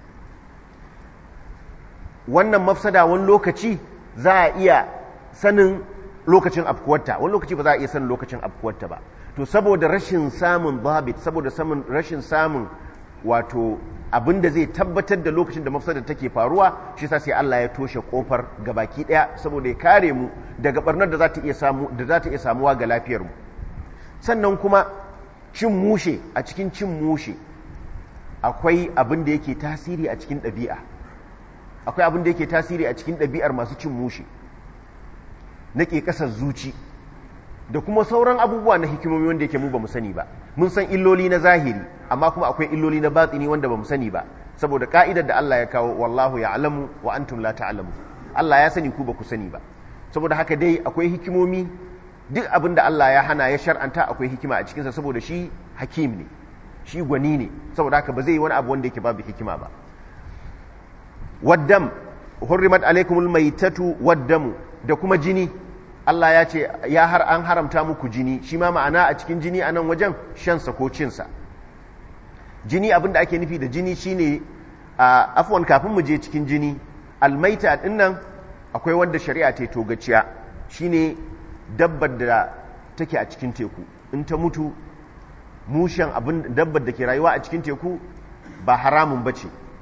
Wannan mafsada wani lokaci za a iya sanin lokacin afkuwarta, wani lokaci ba za a iya sanin lokacin afkuwarta ba. To saboda rashin samun babit, saboda samun rashin samun wato abin da zai tabbatar da lokacin da mafsada take faruwa, shi yasa sai Allah ya toshe kofar gabaki daya saboda ya kare mu daga barnar da za ta iya samu da za ta iya samuwa ga lafiyar mu. Sannan kuma cin mushe, a cikin cin mushe akwai abin da yake tasiri a cikin ɗabi'a, akwai abin da yake tasiri a cikin ɗabi'ar masu cin mushe na ƙeƙasar zuci da kuma sauran abubuwa na hikimomi wanda yake mu ba mu sani ba. Mun san illoli na zahiri, amma kuma akwai illoli na batini wanda ba mu sani ba, saboda ka'idar da Allah ya kawo, wallahu ya'lamu wa antum la ta'lamu. Allah ya sani ku ba ku sani ba. Saboda haka dai akwai hikimomi, duk abin da Allah ya hana ya shar'anta akwai hikima a cikinsa, saboda shi hakim ne, shi gwani ne, saboda haka ba zai yi wani abu wanda yake babu hikima ba. Waddam hurrimat alaikumul maitatu waddamu, da kuma jini. Allah ya ce ya har an haramta muku jini, shi ma ma'ana a cikin jini a nan wajen shansa ko cinsa. Jini, abin da ake nufi da jini shine a afwan kafin mu je cikin jini, almaita din nan akwai wanda shari'a ta togaciya, shine dabbar da take a cikin teku, in ta mutu mushen abin dabbar da ke rayuwa a cikin teku ba haramun bace,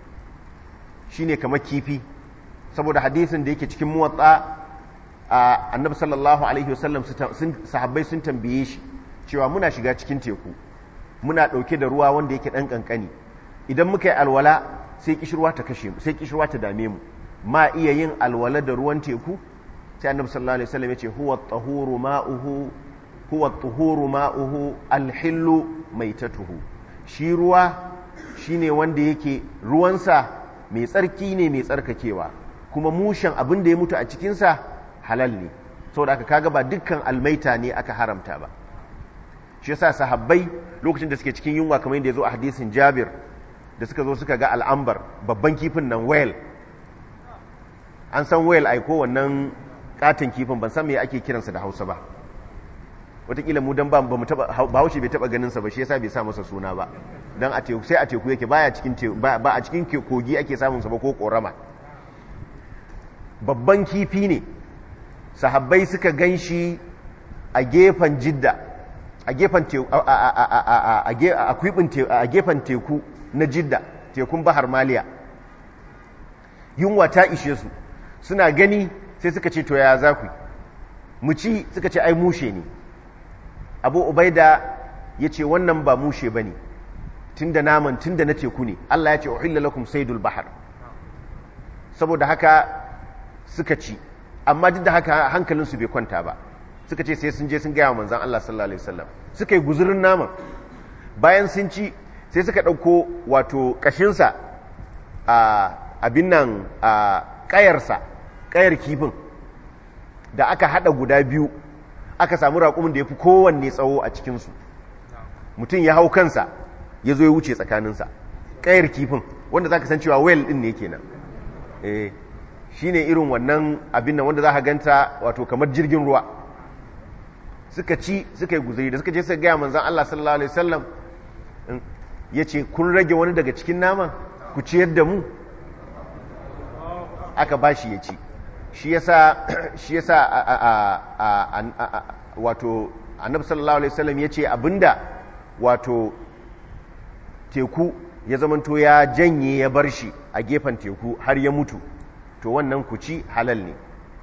shine kamar kifi, saboda hadisin da yake cikin muwatta, annabi sallallahu alaihi wasallam sahabbai sun tambaye shi cewa muna shiga cikin teku, muna dauke da ruwa wanda yake dan kankani, idan muka yi alwala sai kishirwa ta kashe mu, sai kishirwa ta dame mu, ma iya yin alwala da ruwan teku? Sai annabi sallallahu alaihi wasallam ya ce huwa at-tahuru ma'uhu huwa at-tahuru ma'uhu al-hillu maitatuhu, shi ruwa shine wanda yake ruwansa mai tsarki ne, mai tsarkakewa, kuma mushen abin da ya mutu a cikinsa halal ne. saboda aka kaga ba dukkan almaita ne aka haramta ba. shi yasa sahabbai lokacin da suke cikin yunwa, kamar yadda ya zo a hadisin Jabir, da suka zo suka ga al'ambar, babban kifin nan, whale, an san whale aiko, wannan katon kifin, ban san me ake kiransa da Hausa ba, wataƙila mu dan ba mu taba, Bahaushe bai taba ganin sa ba, shi yasa bai sa masa suna ba, dan a teku, sai a teku yake, baya cikin ba a cikin kogi ake samun sa ba ko korama. Babban kifi ne, sahabbai suka ganshi a gefen Jidda, a gefen teku, a gefen teku na Jidda, tekun Bahar Maliya. Yunwa ta ishe su, suna gani sai suka ce to ya za ku mu ci, suka ce ai mushe ne. Abu Ubaida ya ce wannan ba mushe ba ne, tun da naman tun da na teku ne, Allah ya ce uhilla lakum saydul bahar, saboda haka suka ci, amma duk da haka hankalinsu bai kwanta ba, suka ce sai sun je sun gaya wa manzan Allah sallallahu alaihi wasallam, suka yi guzurin naman, bayan sun ci sai suka ɗauko wato ƙashinsa a abin nan a ƙayarsa, ƙayar kifin da aka haɗa guda biyu, aka samu raƙumin da ya fi kowanne tsawo a cikinsu, mutum ya hau kansa ya zo ya wuce tsakaninsa, ƙayar kifin wanda za ka san cewa whale ɗin ne kenan. eh shi ne irin wannan abin nan wanda za ka ganta wato kamar jirgin ruwa. Suka ci, suka yi guzuri, da suka je suka gaya manzan Allah sallallahu alaihi wasallam, ya ce kun rage wani daga cikin naman ku ciyar da mu, aka ba shi ya ci. Shi yasa shi yasa wato annabi sallallahu alaihi wasallam ya ce abinda wato teku ya zamanto ya janye ya bar shi a gefen teku har ya mutu, to wannan ku ci halal ne.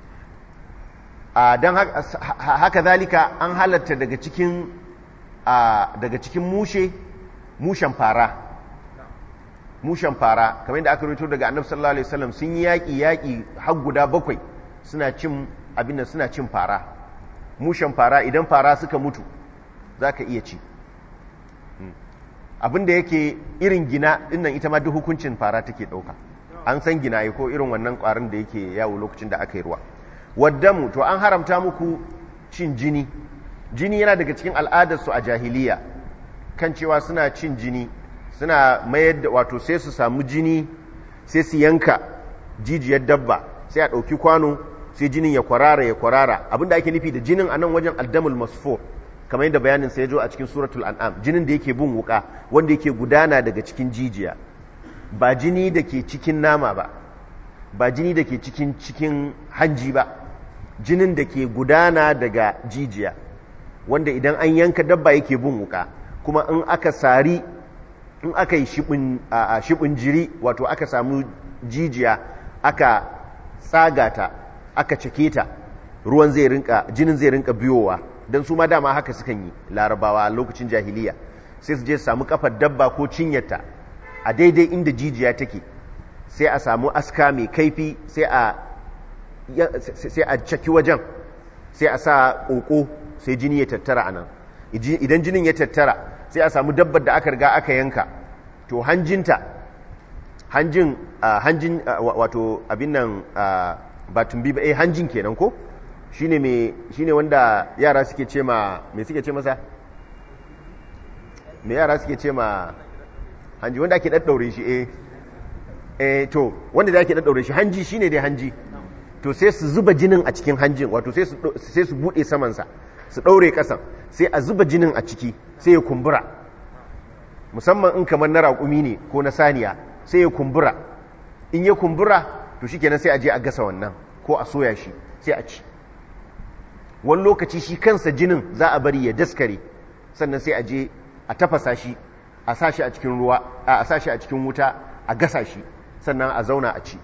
don haka zalika an halatta daga cikin daga cikin mushe mushen fara, mushen fara kamar yadda aka rito daga annabi sallallahu alaihi wasallam, sun yi yaƙi yaƙi har guda bakwai suna cin abin da suna cin fara, mushen fara. Idan fara suka mutu za ka iya ci. abinda yake irin gina dinnan ita ma duk hukuncin fara take dauka an san gina ko irin wannan kwarin da yake yawo lokacin da aka yi ruwa waddamu to an haramta muku cin jini jini yana daga cikin al'adarsu a jahiliya kan cewa suna cin jini suna mayar da wato sai su samu jini sai su yanka jijiyar dabba sai a ɗauki kwano sai jinin ya kwarara ya kwarara abinda ake nufi da jinin a nan wajen addamul masfur kamar yadda bayanin sai ya zo a cikin suratul an'am jinin da yake bin wuka wanda yake gudana daga cikin jijiya ba jini da ke cikin nama ba ba jini da ke cikin cikin hanji ba jinin da ke gudana daga jijiya wanda idan an yanka dabba yake bin wuka kuma in aka sari in aka yi shibin jiri wato aka samu jijiya aka tsagata aka cake ta ruwan zai rinka jinin zai rinka biyowa don su ma dama haka sukan yi larabawa a lokacin jahiliya sai su je su samu kafar dabba ko cinyarta a daidai inda jijiya take sai a samu aska mai kaifi sai a sai a caki wajen sai a sa ƙoƙo sai jini ya tattara a nan idan jinin ya tattara sai a samu dabbar da aka riga aka yanka to hanjinta hanjin hanjin wato abin nan ba tumbi ba eh hanjin kenan ko shine me shine wanda yara suke ce ma me suke ce masa me yara suke ce ma hanji wanda ake daddaure shi eh eh to wanda da ake daddaure shi hanji shine dai hanji to sai su zuba jinin a cikin hanjin wato sai su sai su bude saman sa su daure kasan sai a zuba jinin a ciki sai ya kumbura musamman in kamar na raƙumi ne ko na saniya sai ya kumbura in ya kumbura to shikenan sai a je a gasa wannan ko a soya shi sai a ci wani lokaci shi kansa jinin za a bari ya daskare sannan sai a je a tafasa shi a sa shi a cikin ruwa a sa shi a cikin wuta a gasa shi sannan a zauna a ci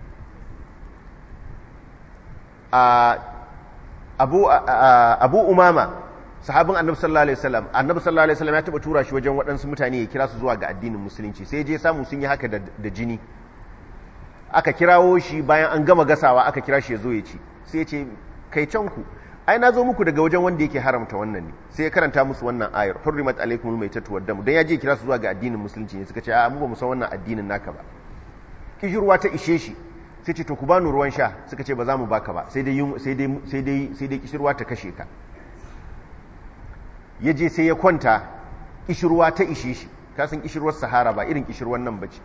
abu abu umama sahabin annabi sallallahu alaihi wasallam annabi sallallahu alaihi wasallam ya taba tura shi wajen waɗansu mutane ya kira su zuwa ga addinin musulunci sai je samu sun yi haka da jini aka kirawo shi bayan an gama gasawa aka kira shi ya zo ya ci sai ya ce kai can ku ai na zo muku daga wajen wanda yake haramta wannan ne sai ya karanta musu wannan ayar hurrimat alaikumul maitatu wad damu dan ya je kira su zuwa ga addinin musulunci ne suka ce a mu ba mu san wannan addinin naka ba kishirwa ta ishe shi sai ce to ku bani ruwan sha suka ce ba za mu baka ba sai dai sai dai sai dai sai dai kishirwa ta kashe ka ya je sai ya kwanta kishirwa ta ishe shi ka san kishirwar sahara ba irin kishirwar nan bace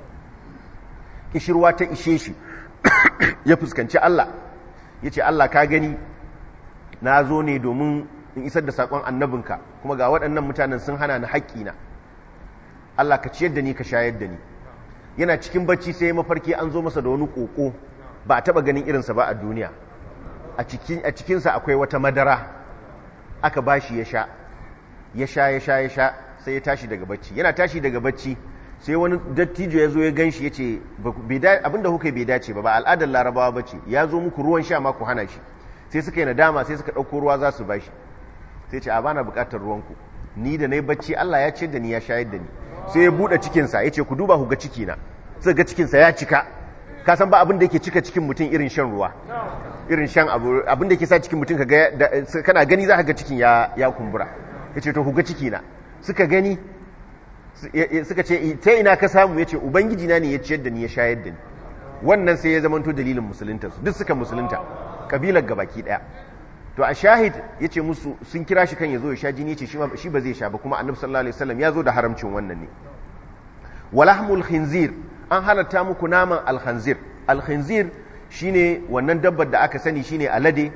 kishirwa ta ishe shi ya fuskanci Allah yace Allah ka gani na zo ne domin in isar da sakon annabinka kuma ga waɗannan mutanen sun hana ni haƙƙina Allah ka ciyar da ni ka shayar da ni yana cikin bacci sai mafarki an zo masa da wani ƙoƙo ba a taɓa ganin irinsa ba a duniya a cikinsa akwai wata madara aka ba shi ya sha ya sha ya sha ya sha sai ya tashi daga bacci yana tashi daga bacci sai wani dattijo ya zo ya gan shi ya ce abinda kuka bai dace ba ba al'adar larabawa ba ce ya zo muku ruwan sha ma ku hana shi sai suka yi nadama sai suka ɗauko ruwa za su ba shi sai ce a bana buƙatar ruwanku ni da na yi bacci Allah ya ce da ni ya shayar da ni sai ya buɗe cikinsa ya ce ku duba ku ga cikina sai ga cikinsa ya cika ka san ba abin da yake cika cikin mutum irin shan ruwa irin shan abu abin da yake sa cikin mutum kana gani za ka ga cikin ya kumbura ya ce to ku ga cikina suka gani suka ce ta ina ka samu ya ce ubangiji na ne ya ciyar da ni ya shayar da ni wannan sai ya zamanto dalilin musuluntarsu duk suka musulunta kabilar gabaki daya to a shahid yace musu sun kira shi kan yazo ya sha jini yace shi ba zai sha ba kuma annabi sallallahu alaihi wasallam yazo da haramcin wannan ne walahmul khinzir an halatta muku naman alkhanzir alkhinzir shine wannan dabbar da aka sani shine alade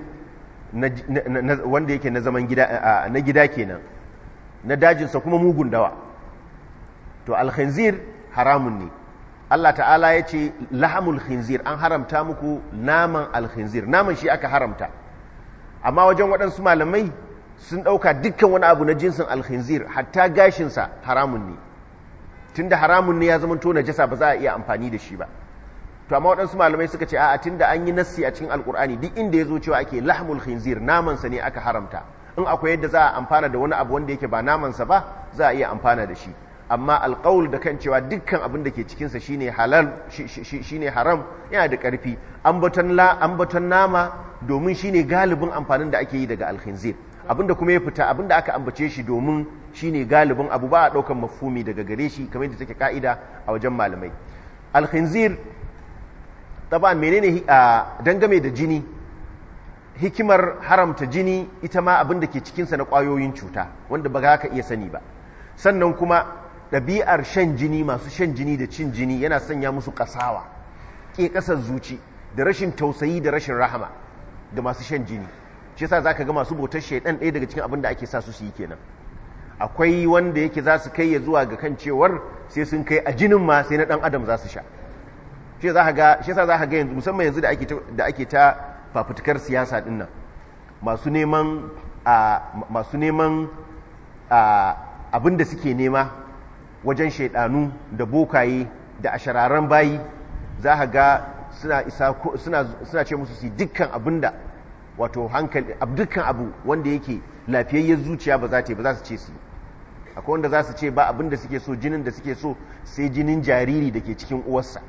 wanda yake na zaman gida na gida kenan na dajin sa kuma mugun dawa to alkhinzir haramun ne Allah ta'ala ya ce lahamul khinzir an haramta muku naman alkhinzir naman shi aka haramta amma wajen waɗansu malamai sun ɗauka dukkan wani abu na jinsin alkhinzir hatta gashinsa haramun ne tunda haramun ne ya zama to najasa ba za a iya amfani da shi ba to amma waɗansu malamai suka ce a'a tunda an yi nassi a cikin alkur'ani duk inda ya zo cewa ake lahmul khinzir namansa ne aka haramta in akwai yadda za a amfana da wani abu wanda yake ba namansa ba za a iya amfana da shi amma alƙawul da kan cewa dukkan abin da ke cikinsa shine halal shine haram yana da ƙarfi ambaton la ambaton nama domin shine galibin amfanin da ake yi daga alkhinzir, abinda kuma ya fita abinda aka ambace shi domin shine galibin abu ba a daukan mafhumi daga gare shi kamar yadda take ka'ida a wajen malamai. Alkhinzir taban menene dangame da jini, hikimar haramta jini ita ma abinda ke cikinsa na kwayoyin cuta wanda ba za ka iya sani ba, sannan kuma ɗabi'ar shan jini, masu shan jini da cin jini yana sanya musu kasawa, ke kasar zuci da rashin tausayi da rashin rahama da masu shan jini. shi yasa zaka ga masu bautar shaidan ɗaya daga cikin abin da ake sa su su yi kenan. Akwai wanda yake za su kai ya zuwa ga kan cewar sai sun kai a jinin ma sai na ɗan adam za su sha. shi yasa za ka ga yanzu musamman yanzu da ake da ake ta fafutukar siyasa din nan, masu neman a masu neman a abin da suke nema wajen shaidanu da bokaye da ashararan bayi, za ka ga suna isa suna suna ce musu su dukkan abinda wato hankali dukkan abu wanda yake lafiyayyen zuciya ba za ta yi ba za su ce su. Akwai wanda za su ce ba abinda suke so, jinin da suke so sai jinin jariri da ke cikin uwarsa.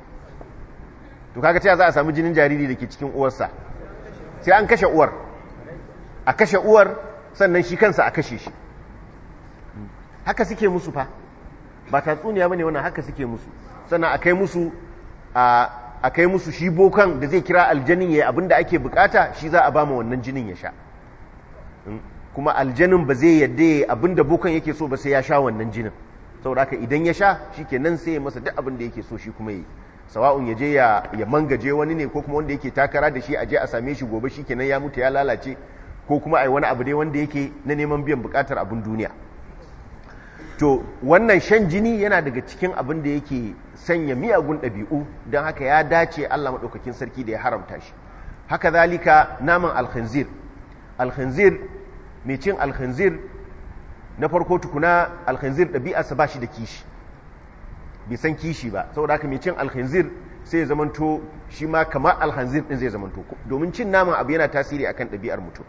To kaga cewa za a samu jinin jariri da ke cikin uwarsa sai an kashe uwar, a kashe uwar sannan shi kansa a kashe shi. Haka suke musu fa, ba tatsuniya bane wannan, haka suke musu. Sannan a kai musu a a kai musu shi bokan da zai kira aljanin yayi abinda ake bukata, shi za a ba mu wannan jinin ya sha. Kuma aljanin ba zai yadda abinda bokan yake so ba sai ya sha wannan jinin. Saboda haka idan ya sha shikenan sai ya masa duk abinda yake so shi kuma yi. Sawa'un ya je ya ya mangaje wani ne ko kuma wanda yake takara da shi a je a same shi gobe shikenan ya mutu ya lalace, ko kuma ai wani abu dai wanda yake na neman biyan bukatar abin duniya. To wannan shan jini yana daga cikin abin da yake sanya miyagun ɗabi'u, don haka ya dace Allah maɗaukakin sarki da ya haramta shi. Haka zalika naman alkhinzir. Alkhinzir, mai cin alkhinzir, na farko tukuna alkhinzir ɗabi'arsa ba shi da kishi, bai san kishi ba, saboda haka mai cin alkhinzir sai ya zamanto shi ma kamar alkhinzir ɗin zai zamanto, domin cin naman abu yana tasiri akan ɗabi'ar mutum.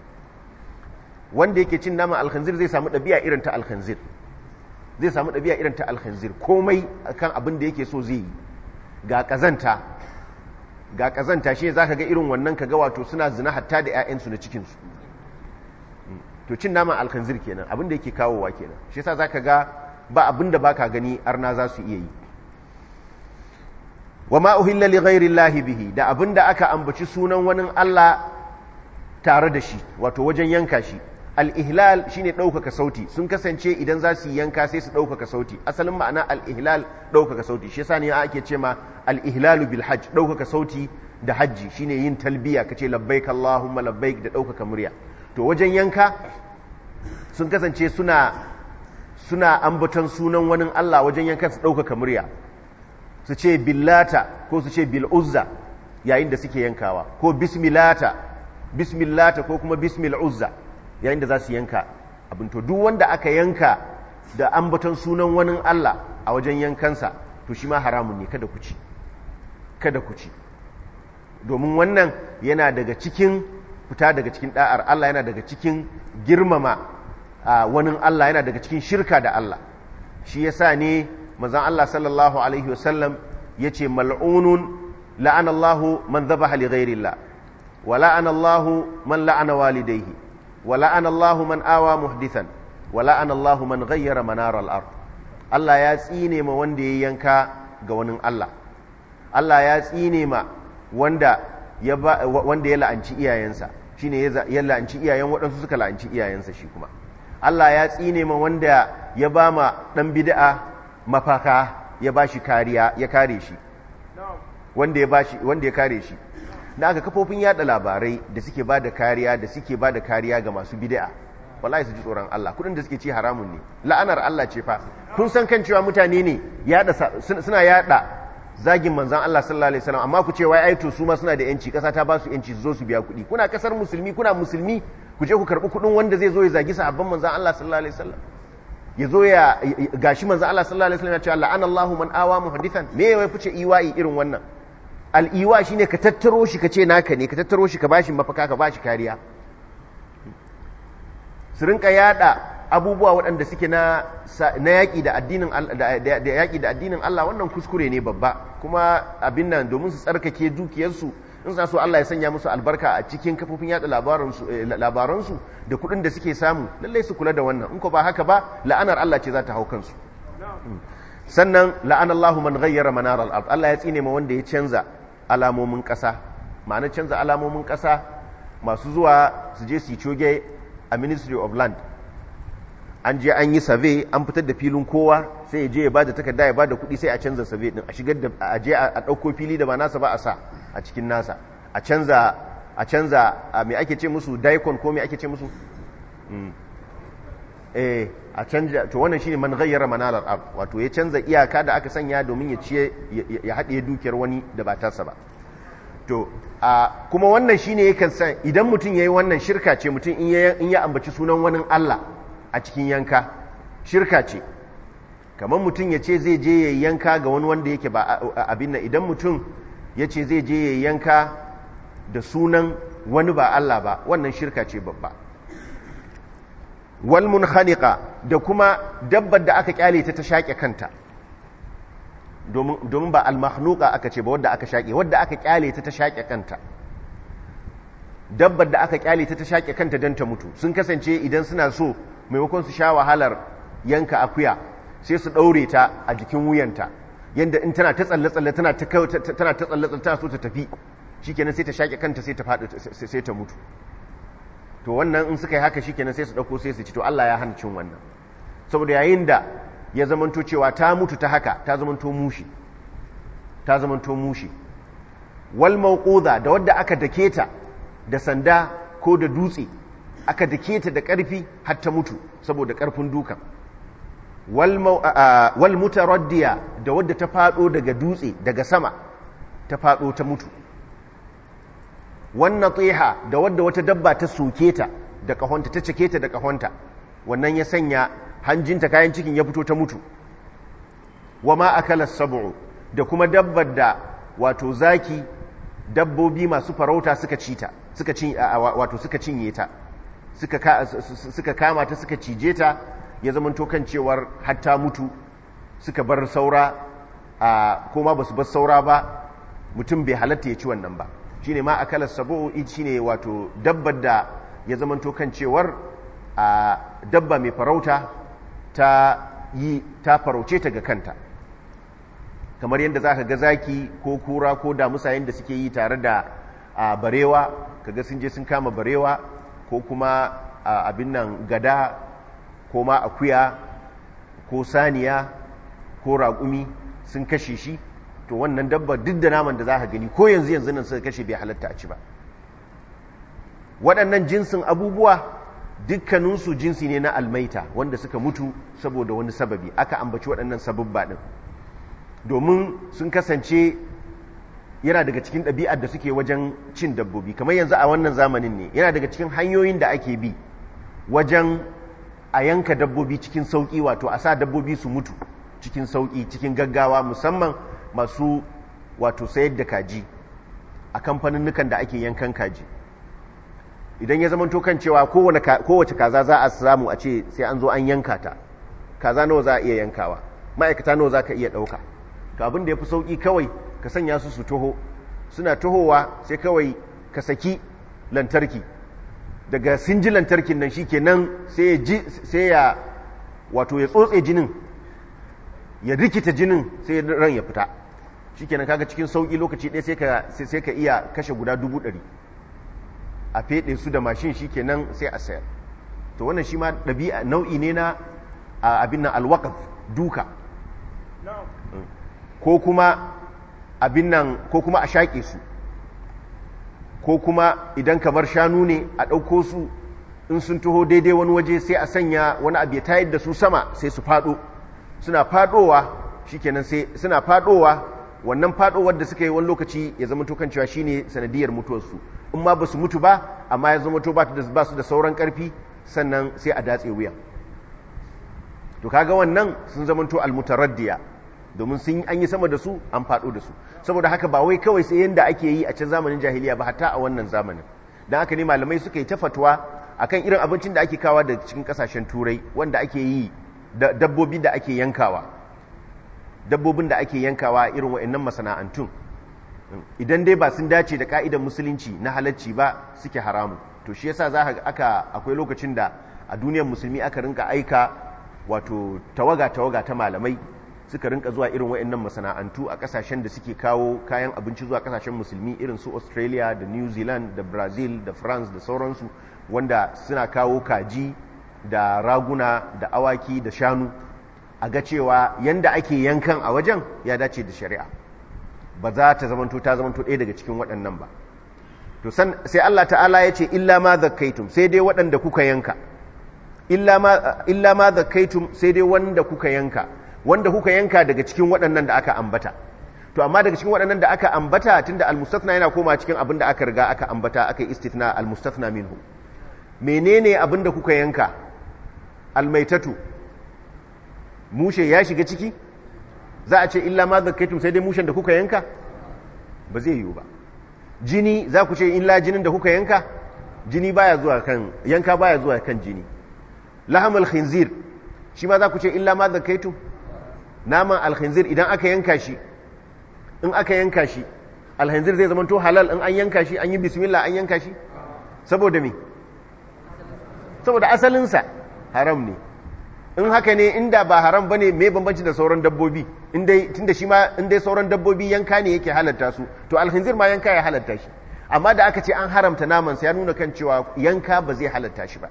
Wanda yake cin naman alkhinzir zai samu ɗabi'a irin ta alkhinzir. zai samu ɗabi'a irin ta alkhinzir, komai akan abin da yake so zai yi. Ga ƙazanta ga ƙazanta shi za ka ga irin wannan ka ga wato suna zina hatta da 'ya'yansu na cikinsu. To cin naman alkhinzir kenan abin da yake kawowa kenan, shi yasa za ka ga ba abin da ba ka gani arna za su iya yi. Wa ma uhilla li ghairi llahi bihi, da abin da aka ambaci sunan wani Allah tare da shi, wato wajen yanka shi. Al-ihlal shine ɗaukaka sauti, sun kasance idan za su yanka sai su ɗaukaka sauti. Asalin ma'ana al-ihlal ɗaukaka sauti, shi yasa ne ake ce ma al-ihlalu bil hajj, ɗaukaka sauti da hajji shine yin talbiya, kace labbaik Allahumma labbaik da ɗaukaka murya. To wajen yanka sun kasance suna suna ambaton sunan wani Allah wajen yanka su ɗaukaka murya, su ce billata ko su ce bil uzza yayin da suke yankawa, ko bismillata bismillata ko kuma bismil uzza yayin da za su yanka abin. To duk wanda aka yanka da ambaton sunan wani Allah a wajen yankansa to shi ma haramun ne, kada ku ci kada ku ci domin wannan yana daga cikin fita daga cikin da'ar Allah, yana daga cikin girmama wani Allah, yana daga cikin shirka da Allah. Shi yasa ne manzon Allah sallallahu alaihi wasallam yace mal'unun la'ana Allahu man dhabaha li ghairi Allah wa la'ana Allahu man la'ana walidayhi wa la'ana Allahu man awa muhdithan wa la'ana Allahu man ghayyara manar al-ard. Allah ya tsine ma wanda ya yanka ga wani Allah. Allah ya tsine ma wanda ya ba wanda ya la'anci iyayensa, shine ya la'anci iyayen waɗansu suka la'anci iyayensa shi kuma. Allah ya tsine ma wanda ya ba ma dan bid'a mafaka, ya bashi kariya, ya kare shi. Wanda ya bashi wanda ya kare shi. Da aka kafofin yada labarai da suke ba da kariya da suke ba da kariya ga masu bid'a, wallahi su ji tsoron Allah. Kudin da suke ci haramun ne, la'anar Allah ce fa. Kun san kan cewa mutane ne yada suna yada zagin manzon Allah sallallahu alaihi wasallam, amma ku ce wai ai to su ma suna da yanci, kasa ta ba su yanci su zo su biya kuɗi. Kuna kasar musulmi, kuna musulmi, ku je ku karbi kuɗin wanda zai zo ya zagi sahabban manzon Allah sallallahu alaihi wasallam. Ya zo ya gashi manzon Allah sallallahu alaihi wasallam ya ce la'anallahu man awa muhaddithan. Me ya fice iwa'i irin wannan? Al'iwa shi ne ka tattaro shi ka ce naka ne, ka tattaro shi ka bashi mafaka, ka bashi kariya. Su rinka yada abubuwa waɗanda suke na yaƙi da addinin Allah, wannan kuskure ne babba. Kuma abin nan domin su tsarkake dukiyarsu in sa so Allah ya sanya musu albarka a cikin kafofin yada labaransu labaransu da kudin da suke samu lallai su kula da wannan in ko ba haka ba la'anar Allah ce za ta hau kansu sannan la'anallahu man ghayyara manar al-ard Allah ya tsine ma wanda ya canza alamomin kasa ma'ana canza alamomin kasa masu zuwa su je su coge a Ministry of Land an je an yi survey an fitar da filin kowa sai ya je ya bada takarda ya bada kuɗi sai a canza survey din a shigar da a je a ɗauko fili da ba nasa ba a sa a cikin nasa a canza a canza me ake ce musu daikon ko me ake ce musu eh a canja to wannan shine man ghayyara manalar ard wato ya canza iyaka da aka sanya domin ya ciye ya haɗe dukiyar wani da ba tasa ba to a kuma wannan shine yakan san idan mutum yayi wannan shirka ce mutum in ya in ya ambaci sunan wani Allah a cikin yanka shirka ce kamar mutum ya ce zai je ya yanka ga wani wanda yake ba abin nan idan mutum ya ce zai je ya yanka da sunan wani ba Allah ba wannan shirka ce babba wal munkhaniqa da kuma dabbar da aka kyale ta ta shake kanta domin domin ba al mahnuqa aka ce ba wanda aka shake wanda aka kyale ta ta shake kanta dabbar da aka kyale ta ta shake kanta dan ta mutu sun kasance idan suna so maimakon su sha wahalar yanka akuya sai su daure ta a jikin wuyanta yanda in tana ta tsalle tsalle tana ta tana ta tsalle tsalle tana so ta tafi shikenan sai ta shake kanta sai ta fadi sai ta mutu to wannan in suka yi haka shikenan sai su dauko sai su ci to Allah ya hana cin wannan saboda yayin da ya zamanto cewa ta mutu ta haka ta zamanto mushi ta zamanto mushi wal mawquda da wadda aka dake ta da sanda ko da dutse aka dake ta da karfi har ta mutu saboda karfin dukan wal wal mutaraddiya da wadda ta fado daga dutse daga sama ta fado ta mutu wannan tsiha da wadda wata dabba ta soke ta da kahonta ta cike ta da kahonta wannan ya sanya hanjinta kayan cikin ya fito ta mutu wa ma akala sab'u da kuma dabbar da wato zaki dabbobi masu farauta suka ci ta suka cin wato suka cinye ta suka suka kama ta suka cije ta ya zamanto kan cewar har ta mutu suka bar saura kuma basu bar saura ba mutum bai halatta ya ci wannan ba shine ma akala sabu shine wato dabbar da ya zamanto kan cewar a dabba mai farauta ta yi ta farauce ta ga kanta kamar yadda zaka ga zaki ko kura ko damusa yanda suke yi tare da barewa kaga sun je sun kama barewa ko kuma abin nan gada ko ma akuya ko saniya ko raƙumi sun kashe shi to wannan dabba duk da naman da za ka gani ko yanzu yanzu nan suka kashe bai halatta a ci ba waɗannan jinsin abubuwa dukkaninsu jinsi ne na almaita wanda suka mutu saboda wani sababi aka ambaci waɗannan sababba ɗin domin sun kasance yana daga cikin ɗabi'ar da suke wajen cin dabbobi kamar yanzu a wannan zamanin ne yana daga cikin hanyoyin da ake bi wajen a yanka dabbobi cikin sauƙi wato a sa dabbobi su mutu cikin sauƙi cikin gaggawa musamman masu wato sayar da kaji a kamfaninnukan da ake yankan kaji idan ya zama kan cewa kowace kaza za a samu a ce sai an zo an yanka ta kaza nawa za a iya yankawa ma'aikata nawa za ka iya ɗauka to abin da ya fi sauƙi kawai ka sanya su su toho suna tohowa sai kawai ka saki lantarki daga sun ji lantarkin nan shi kenan sai ya wato ya tsotse jinin ya rikita jinin sai ran ya fita shi kenan kaga cikin sauƙi lokaci ɗaya sai ka iya kashe guda dubu ɗari a feɗe su da mashin shi kenan sai a sayar to wannan shi ma ɗabi'a nau'i ne na abin nan alwaqaf duka ko kuma abin nan ko kuma a shaƙe su ko kuma idan kamar shanu ne a ɗauko su in sun taho daidai wani waje sai a sanya wani abu ya tayar da su sama sai su faɗo suna faɗowa shikenan sai suna faɗowa wannan faɗowar da suka yi wani lokaci ya zama to kan cewa shine sanadiyar mutuwarsu in ma ba su mutu ba amma ya zama to ba su da sauran ƙarfi sannan sai a datse wuya to kaga wannan sun zama to almutaraddiya domin sun an yi sama da su an faɗo da su saboda haka ba wai kawai sai yanda ake yi a can zamanin jahiliya ba hatta a wannan zamanin dan haka ne malamai suka yi ta fatwa akan irin abincin da ake kawa da cikin kasashen turai wanda ake yi da dabbobi da ake yankawa dabbobin da ake yankawa irin wa'annan masana'antun idan dai ba sun dace da ka'idar musulunci na halacci ba suke haramu. To shi yasa za aka akwai lokacin da a duniyar musulmi aka rinka aika wato tawaga-tawaga ta malamai suka rinka zuwa irin waɗannan masana'antu a kasashen da suke kawo kayan abinci zuwa kasashen musulmi irin su Australia da New Zealand da Brazil da France da sauransu, wanda suna kawo kaji da raguna da awaki da shanu, a ga cewa yanda ake yankan a wajen ya dace da shari'a, ba za ta zamanto ta zamanto ɗaya daga cikin waɗannan ba. To sai Allah ta'ala ya ce illa ma zakkaitum, sai dai waɗanda kuka yanka, illa ma zakkaitum, sai dai wanda kuka yanka, wanda kuka yanka daga cikin waɗannan da aka ambata. To amma daga cikin waɗannan da aka ambata, tunda al-mustathna yana koma cikin abin da aka riga aka ambata, aka yi istithna al-mustathna minhu. Menene abin da kuka yanka? Al-maitatu, mushe ya shiga ciki? Za a ce illa ma zakkaitum, sai dai mushen da kuka yanka? Ba zai yiwu ba. Jini, za ku ce illa jinin da kuka yanka? Jini baya zuwa kan yanka, baya zuwa kan jini. Lahamul khinzir, shi ma za ku ce illa ma zakkaitum? Naman al-khinzir idan aka yanka shi, in aka yanka shi, al-khinzir zai zama to halal in an yanka shi, an yi bismillah an yanka shi? Saboda me? Saboda asalinsa haram ne. In haka ne, inda ba haram bane, me bambanci da sauran dabbobi? Indai tunda shi ma indai sauran dabbobi yanka ne yake halatta su, to al-khinzir ma yanka ya halatta shi. Amma da aka ce an haramta naman sa, ya nuna kan cewa yanka ba zai halatta shi ba.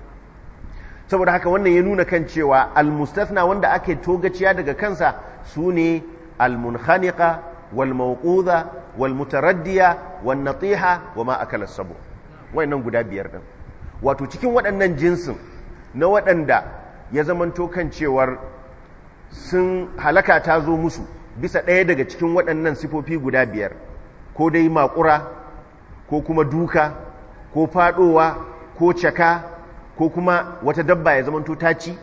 Saboda haka wannan ya nuna kan cewa al-mustathna wanda ake togaciya daga kansa sune al-munkhaniqa wal mawquza wal mutaraddiya wan natiha wa ma akala as-sabu. Wayannan guda biyar din. Wato cikin waɗannan jinsin na waɗanda ya zamanto kan cewar sun halaka ta zo musu bisa ɗaya daga cikin waɗannan sifofi guda biyar, ko dai makura ko kuma duka ko faɗowa ko caka ko kuma wata dabba ya zamanto ta ci,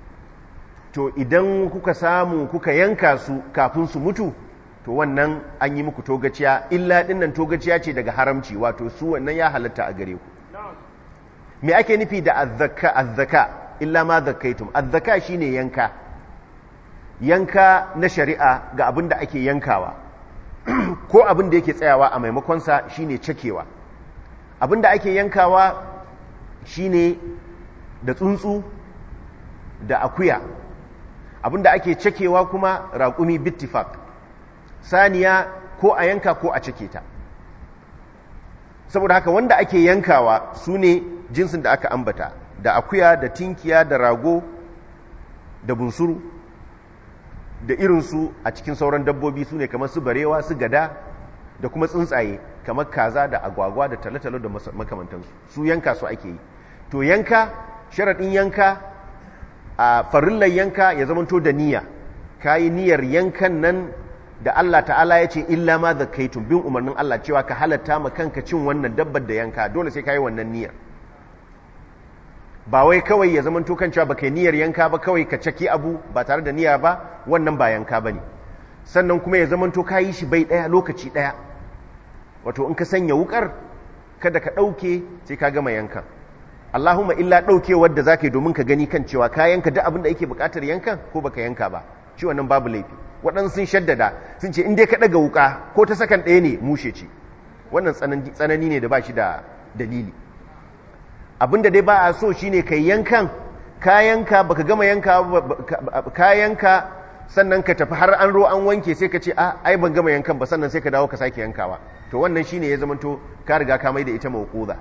to idan kuka samu kuka yanka su kafin su mutu, to wannan an yi muku togaciya. Illa ɗinnan togaciya ce daga haramci, wato su wannan ya halatta a gare ku. Me ake nufi da azzaka? Azzaka illa ma zakkaitum. Azzaka shine yanka, yanka na shari'a ga abin da ake yankawa ko abin da yake tsayawa a maimakonsa shine cakewa. Abin da ake yankawa shine da tsuntsu da akuya, abin da ake cakewa kuma raƙumi bittifak, saniya ko a yanka ko a cake ta. Saboda haka wanda ake yankawa su ne jinsin da aka ambata, da akuya da tinkiya da rago da bunsuru da irinsu a cikin sauran dabbobi su ne kamar su barewa, su gada da kuma tsuntsaye kamar kaza da agwagwa da talatalo da makamantansu, su yanka su ake yi. To yanka, sharaɗin yanka a farillar yanka ya zamanto da niyya, ka yi niyyar yankan nan da Allah ta'ala ya ce illa ma zakkaitum, bin umarnin Allah cewa ka halatta ma kanka cin wannan dabbar da yanka, dole sai ka yi wannan niyyar. Ba wai kawai ya zamanto kan cewa baka yi niyyar yanka ba, kawai ka caki abu ba tare da niyya ba, wannan ba yanka bane. Sannan kuma ya zamanto ka yi shi bai daya lokaci daya, wato in ka sanya wukar kada ka dauke sai ka gama yankan. Allahumma illa daukewar da zaka yi domin ka gani kan cewa ka yanka duk abin da yake bukatar yankan ko baka yanka ba, shi wannan babu laifi. Waɗansu sun shaddada sun ce in dai ka daga wuka ko ta sakan ɗaya ne mushe ce, wannan tsanani ne da ba shi da dalili. Abinda dai ba a so shine kai yankan, ka yanka baka gama yanka ka yanka sannan ka tafi har an ro an wanke sai ka ce a ai ban gama yankan ba, sannan sai ka dawo ka sake yankawa. To wannan shine ya zamanto ka riga ka mai da ita mawquza.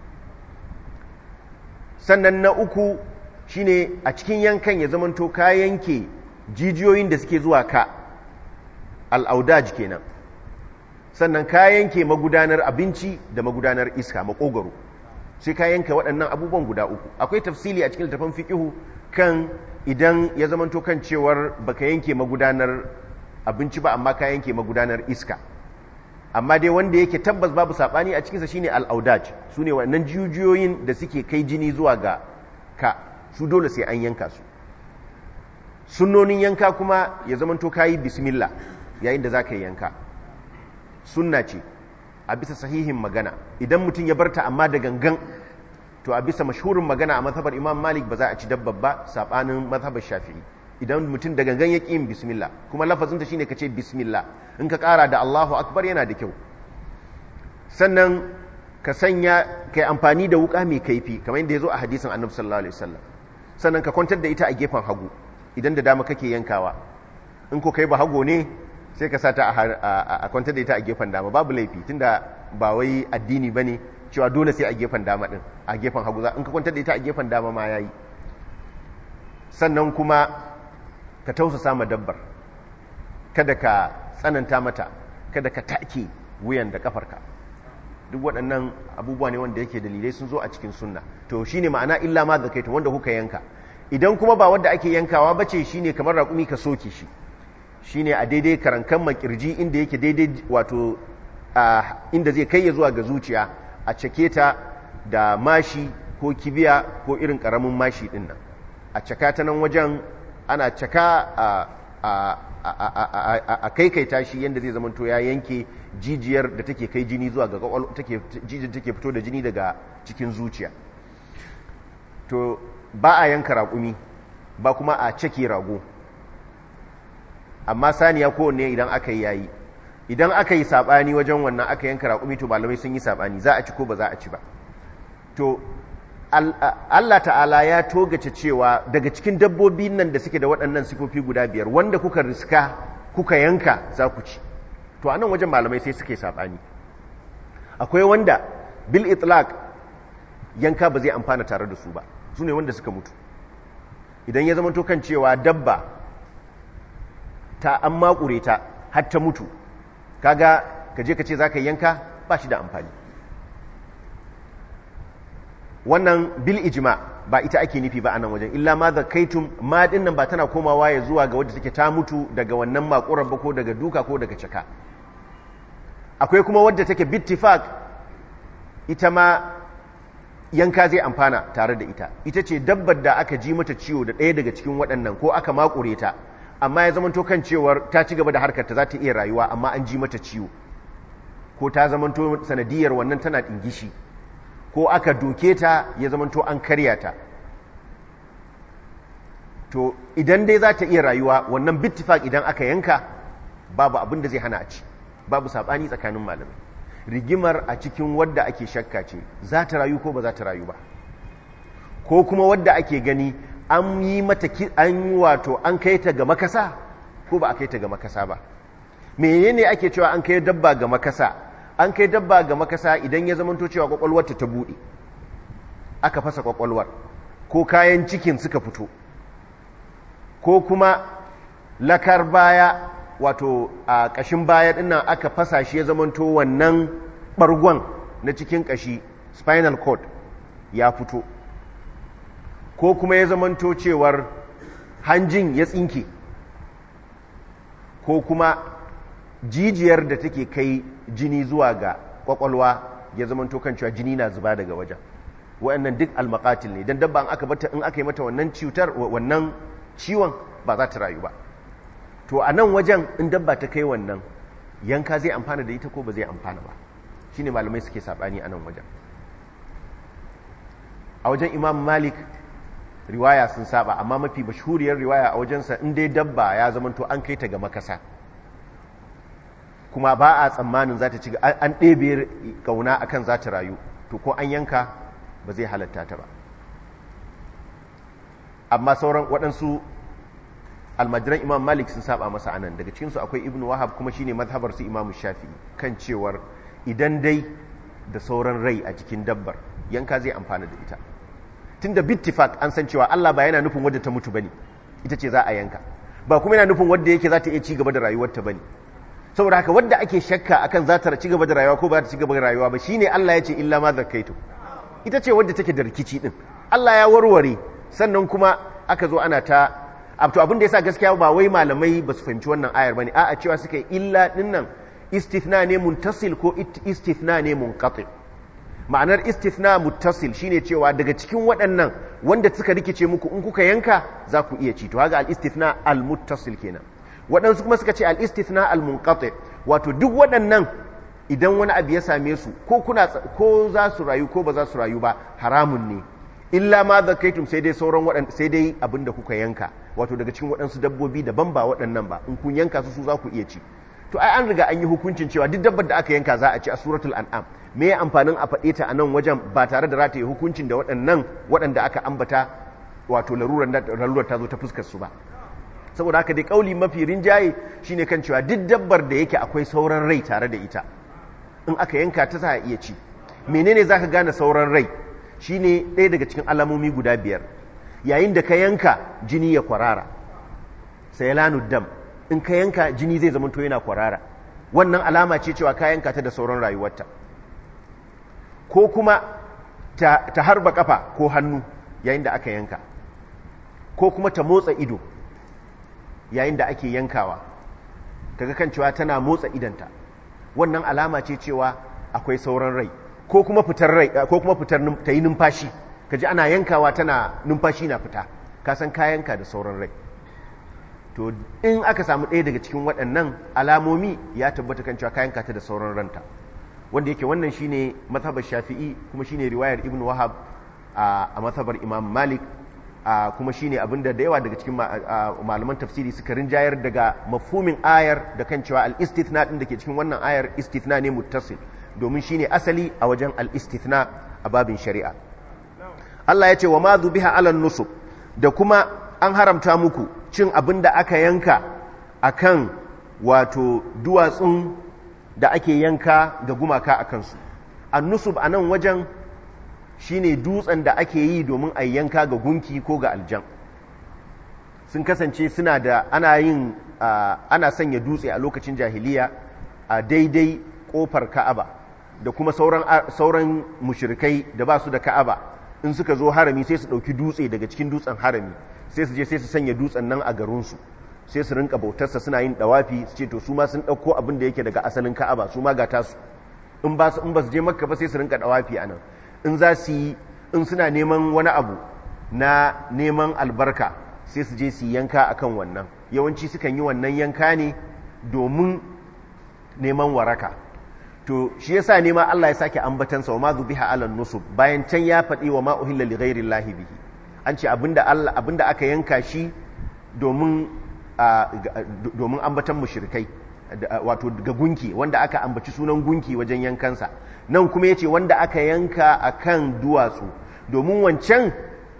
Sannan na uku shine a cikin yankan ya zamanto ka yanke jijiyoyin da suke zuwa ka, al-audaj kenan. Sannan ka yanke magudanar abinci da magudanar iska, makogaro. Sai ka yanka waɗannan abubuwan guda uku. Akwai tafsili a cikin littafin fiqhu kan idan ya zamanto kan cewar baka yanke magudanar abinci ba amma ka yanke magudanar iska. Amma dai wanda yake tabbas babu sabani a cikinsa shine al-audaj, sune waɗannan jijiyoyin da suke kai jini zuwa ga ka, su dole sai an yanka su. Sunnonin yanka kuma ya zamanto kayi bismillah yayin da zaka yanka, sunna ce a bisa sahihin magana. Idan mutum ya barta amma da gangan, to a bisa mashhurin magana a mazhabar Imam Malik ba za a ci dabbar ba, sabanin mazhabar Shafi'i. idan mutum da gangan ya ƙi yin bismillah, kuma lafazinta shine ka ce bismillah, in ka ƙara da Allahu akbar yana da kyau. Sannan ka sanya kai amfani da wuka mai kaifi kamar yadda ya zo a hadisin annabi sallallahu alaihi wasallam. Sannan ka kwantar da ita a gefen hagu idan da dama kake yankawa, in ko kai ba hago ne sai ka sata a kwantar da ita a gefen dama, babu laifi tunda ba wai addini bane cewa dole sai a gefen dama din, a gefen hagu za in ka kwantar da ita a gefen dama ma yayi. Sannan kuma ka tausasa ma dabbar, kada ka tsananta mata, kada ka take wuyan da kafarka. Duk waɗannan abubuwa ne wanda yake dalilai sun zo a cikin sunna. To shine ma'ana illa ma zakaitu, wanda kuka yanka. Idan kuma ba wanda ake yankawa bace shine kamar raƙumi ka soke shi, shine a daidai karankan makirji inda yake daidai wato inda zai kai ya zuwa ga zuciya, a cake ta da mashi ko kibiya ko irin ƙaramin mashi ɗin nan, a caka ta nan wajen, ana caka a kaikaita shi yadda zai zamanto ya yanke jijiyar da take kai jini zuwa ga kwakwalwa, take jijiyar take fito da jini daga cikin zuciya. To ba a yanka raƙumi, ba kuma a cake rago, amma saniya kowanne idan aka yi yayi. Idan aka yi saɓani wajen wannan aka yanka raƙumi, to malamai sun yi saɓani za a ci ko ba za a ci ba. To Allah ta'ala ya togace cewa daga cikin dabbobi nan da suke da waɗannan sifofi guda biyar, wanda kuka riska kuka yanka za ku ci. To a nan wajen malamai sai suke saɓani. Akwai wanda bil itlaq yanka ba zai amfana tare da su ba, su ne wanda suka mutu. Idan ya zama to kan cewa dabba ta an makure ta har ta mutu, kaga ka je ka ce za ka yanka ba shi da amfani. Wannan bil ijma ba ita ake nufi ba a nan wajen, illa ma zakaitum, ma din nan ba tana komawa ya zuwa ga wadda take ta mutu daga wannan makurar ba, ko daga duka ko daga caka. Akwai kuma wadda take bittifaq, ita ma yanka zai amfana tare da ita. Ita ce dabbar da aka ji mata ciwo da ɗaya daga cikin waɗannan, ko aka makure ta, amma ya zamanto kan cewar ta ci gaba da harkarta za ta iya rayuwa, amma an ji mata ciwo, ko ta zamanto sanadiyar wannan tana ɗingishi, ko aka doke ta ya zamanto an karya ta. To idan dai za ta iya rayuwa, wannan bittifaq idan aka yanka babu abin da zai hana a ci, babu saɓani tsakanin malamai. Rigimar a cikin wadda ake shakka ce, za ta rayu ko ba za ta rayu ba, ko kuma wadda ake gani an yi mata an yi wato an kai ta ga makasa ko ba a kai ta ga makasa ba. Menene ake cewa an kai dabba ga makasa? An kai dabba ga makasa idan ya zamanto cewa kwakwalwarta ta buɗe, aka fasa kwakwalwar, ko kayan cikin suka fito, ko kuma lakar baya wato a ƙashin baya ɗinnan aka fasa shi ya zamanto wannan ɓargon na cikin ƙashi, spinal cord, ya fito, ko kuma ya zamanto cewar hanjin ya tsinke, ko kuma jijiyar da take kai jini zuwa ga kwakwalwa ya zamanto kan cewa jini na zuba daga wajen. Waɗannan duk almaqatil ne, dan dabba in aka bata in aka yi mata wannan cutar wannan ciwon ba za ta rayu ba. To a nan wajen in dabba ta kai wannan, yanka zai amfana da ita ko ba zai amfana ba, shine malamai suke sabani a nan wajen. A wajen Imam Malik riwaya sun saba, amma mafi mashhuriyar riwaya a wajensa in dai dabba ya zamanto an kai ta ga makasa, kuma ba a tsammanin za ta ci, an ɗebe kauna akan za ta rayu, to ko an yanka ba zai halatta ta ba. Amma sauran waɗansu almajiran Imam Malik sun saba masa anan. Daga cikinsu akwai Ibn Wahab, kuma shine mazhabar su Imam Shafi'i, kan cewar idan dai da sauran rai a cikin dabbar, yanka zai amfana da ita. Tunda bittifaq an san cewa Allah ba yana nufin wadda ta mutu bane ita ce za a yanka, ba kuma yana nufin wadda yake za ta iya ci gaba da rayuwarta bane. Saboda haka wadda ake shakka akan za ta ci gaba da rayuwa ko ba za ta ci gaba da rayuwa ba, shine Allah ya ce illa ma zakaitu, ita ce wadda take da rikici din. Allah ya warware, sannan kuma aka zo ana ta abto. Abin da yasa gaskiya ba wai malamai ba su fahimci wannan ayar bane, a'a cewa suka yi illa dinnan istithna ne muntasil ko istithna ne munqati. Ma'anar istithna muttasil shine cewa daga cikin waɗannan wanda suka rikice muku in kuka yanka za ku iya ci, to haka al-istithna al-muttasil kenan. Waɗansu kuma suka ce al-istithna al-munqati, wato duk waɗannan idan wani abu ya same su, ko kuna ko za su rayu ko ba za su rayu ba, haramun ne illa ma zakaitum sai dai sauran waɗanda sai dai abinda kuka yanka wato daga cikin waɗansu dabbobi daban ba waɗannan ba in kun yanka su su za ku iya ci to ai an riga an yi hukuncin cewa duk dabbar da aka yanka za a ci a suratul an'am me ya amfanin a faɗe ta a nan wajen ba tare da rataye hukuncin da waɗannan waɗanda aka ambata wato larurar ta zo ta fuskar su ba saboda haka dai kauli mafi rinjaye shine kan cewa duk dabbar da yake akwai sauran rai tare da ita in aka yanka ta za a iya ci menene zaka gane sauran rai shine ɗaya daga cikin alamomi guda biyar yayin da ka yanka jini ya kwarara sayalanud dam in ka yanka jini zai zama to yana kwarara wannan alama ce cewa ka yanka ta da sauran rayuwarta ko kuma ta, ta harba kafa ko hannu yayin da aka yanka ko kuma ta motsa ido yayin da ake yankawa kaga kan cewa tana motsa idanta wannan alama ce cewa akwai sauran rai ko kuma fitar rai ko kuma fitar ta yi numfashi kaji ana yankawa tana numfashi na fita ka san ka yanka da sauran rai to in aka samu ɗaya daga cikin waɗannan alamomi ya tabbata kan cewa ka yanka ta da sauran ranta wanda yake wannan shine mazhabar Shafi'i kuma shine riwayar Ibn Wahab a mazhabar Imam Malik kuma shine abinda da yawa daga cikin malaman tafsiri suka rinjayar daga mafhumin ayar da kan cewa al-istithna din dake cikin wannan ayar istithna ne muttasil domin shine asali a wajen al-istithna a babin shari'a Allah ya ce wa ma dhubiha 'ala nusub da kuma an haramta muku cin abinda aka yanka akan wato duwatsun da ake yanka ga gumaka akan su an-nusub anan wajen shine dutsen da ake yi domin a yanka ga gunki ko ga aljan sun kasance suna da ana yin ana sanya dutse a lokacin jahiliya a daidai kofar Ka'aba da kuma sauran sauran mushrikai da ba su da Ka'aba in suka zo harami sai su dauki dutse daga cikin dutsen harami sai su je sai su sanya dutsen nan a garin su sai su rinka bautarsa suna yin dawafi su ce to su ma sun dauko abin da yake daga asalin Ka'aba su ma ga tasu in ba su in ba su je Makka ba sai su rinka dawafi anan in za su yi in suna neman wani abu na neman albarka sai su je su yanka akan wannan yawanci sukan yi wannan yanka ne domin neman waraka to shi yasa ne ma Allah ya sake ambatansa wa ma zubiha ala nusub bayan can ya faɗi wa ma uhilla li ghairi llahi bihi an ce abinda Allah abinda aka yanka shi domin domin ambatan mushrikai wato ga gunki wanda aka ambaci sunan gunki wajen yankansa nan kuma yace wanda aka yanka akan duwatsu domin wancan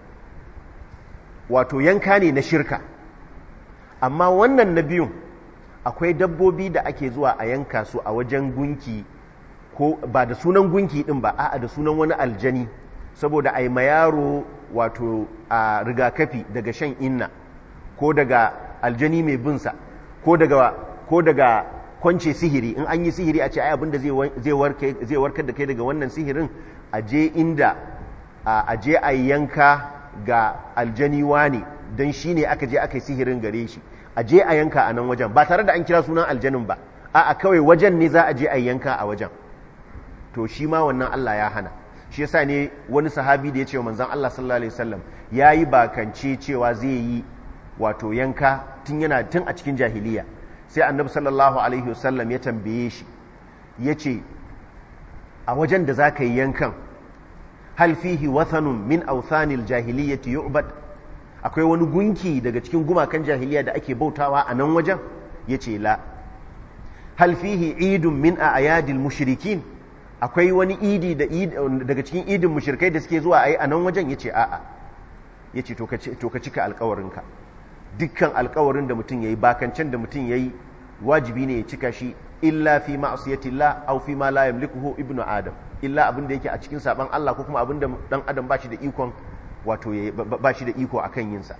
wato yanka ne na shirka amma wannan na biyun akwai dabbobi da ake zuwa a yanka su a wajen gunki ko ba da sunan gunki din ba a'a da sunan wani aljani saboda ai ma yaro wato a rigakafi daga shan inna ko daga aljani mai binsa ko daga ko daga kwance sihiri in an yi sihiri a ce ai abinda zai warkar da kai daga wannan sihirin a je inda a je a yanka ga aljaniwa ne don shi ne aka je aka yi sihirin gare shi a je a yanka a nan wajen ba tare da an kira sunan aljanin ba a kawai wajen ne za a je a yanka a wajen to shi ma wannan Allah ya hana shi yasa ne wani sahabi da ya ce wa manzon Allah sallallahu alaihi wasallam yayi bakance cewa zai yi wato yanka tun yana tun a cikin jahiliya sai annabi sallallahu alaihi wasallam ya tambaye shi ya ce a wajen da za ka yi yankan hal fihi wathanun min awthanil jahiliyyati yu'bad akwai wani gunki daga cikin gumakan jahiliya da ake bautawa a nan wajen ya ce la hal fihi idun min a'yadil mushrikin akwai wani idi daga cikin idin mushrikai da suke zuwa ayi a nan wajen ya ce a'a ya ce to ka cika alkawarinka dukkan alkawarin da mutum ya yi bakancen da mutum ya yi wajibi ne ya cika shi illa fi ma'asiyatillah aw fi ma la yamlikuhu ibnu adam illa abin da yake a cikin saban Allah ko kuma abin da dan adam bashi da ikon wato bashi da iko akan yin sa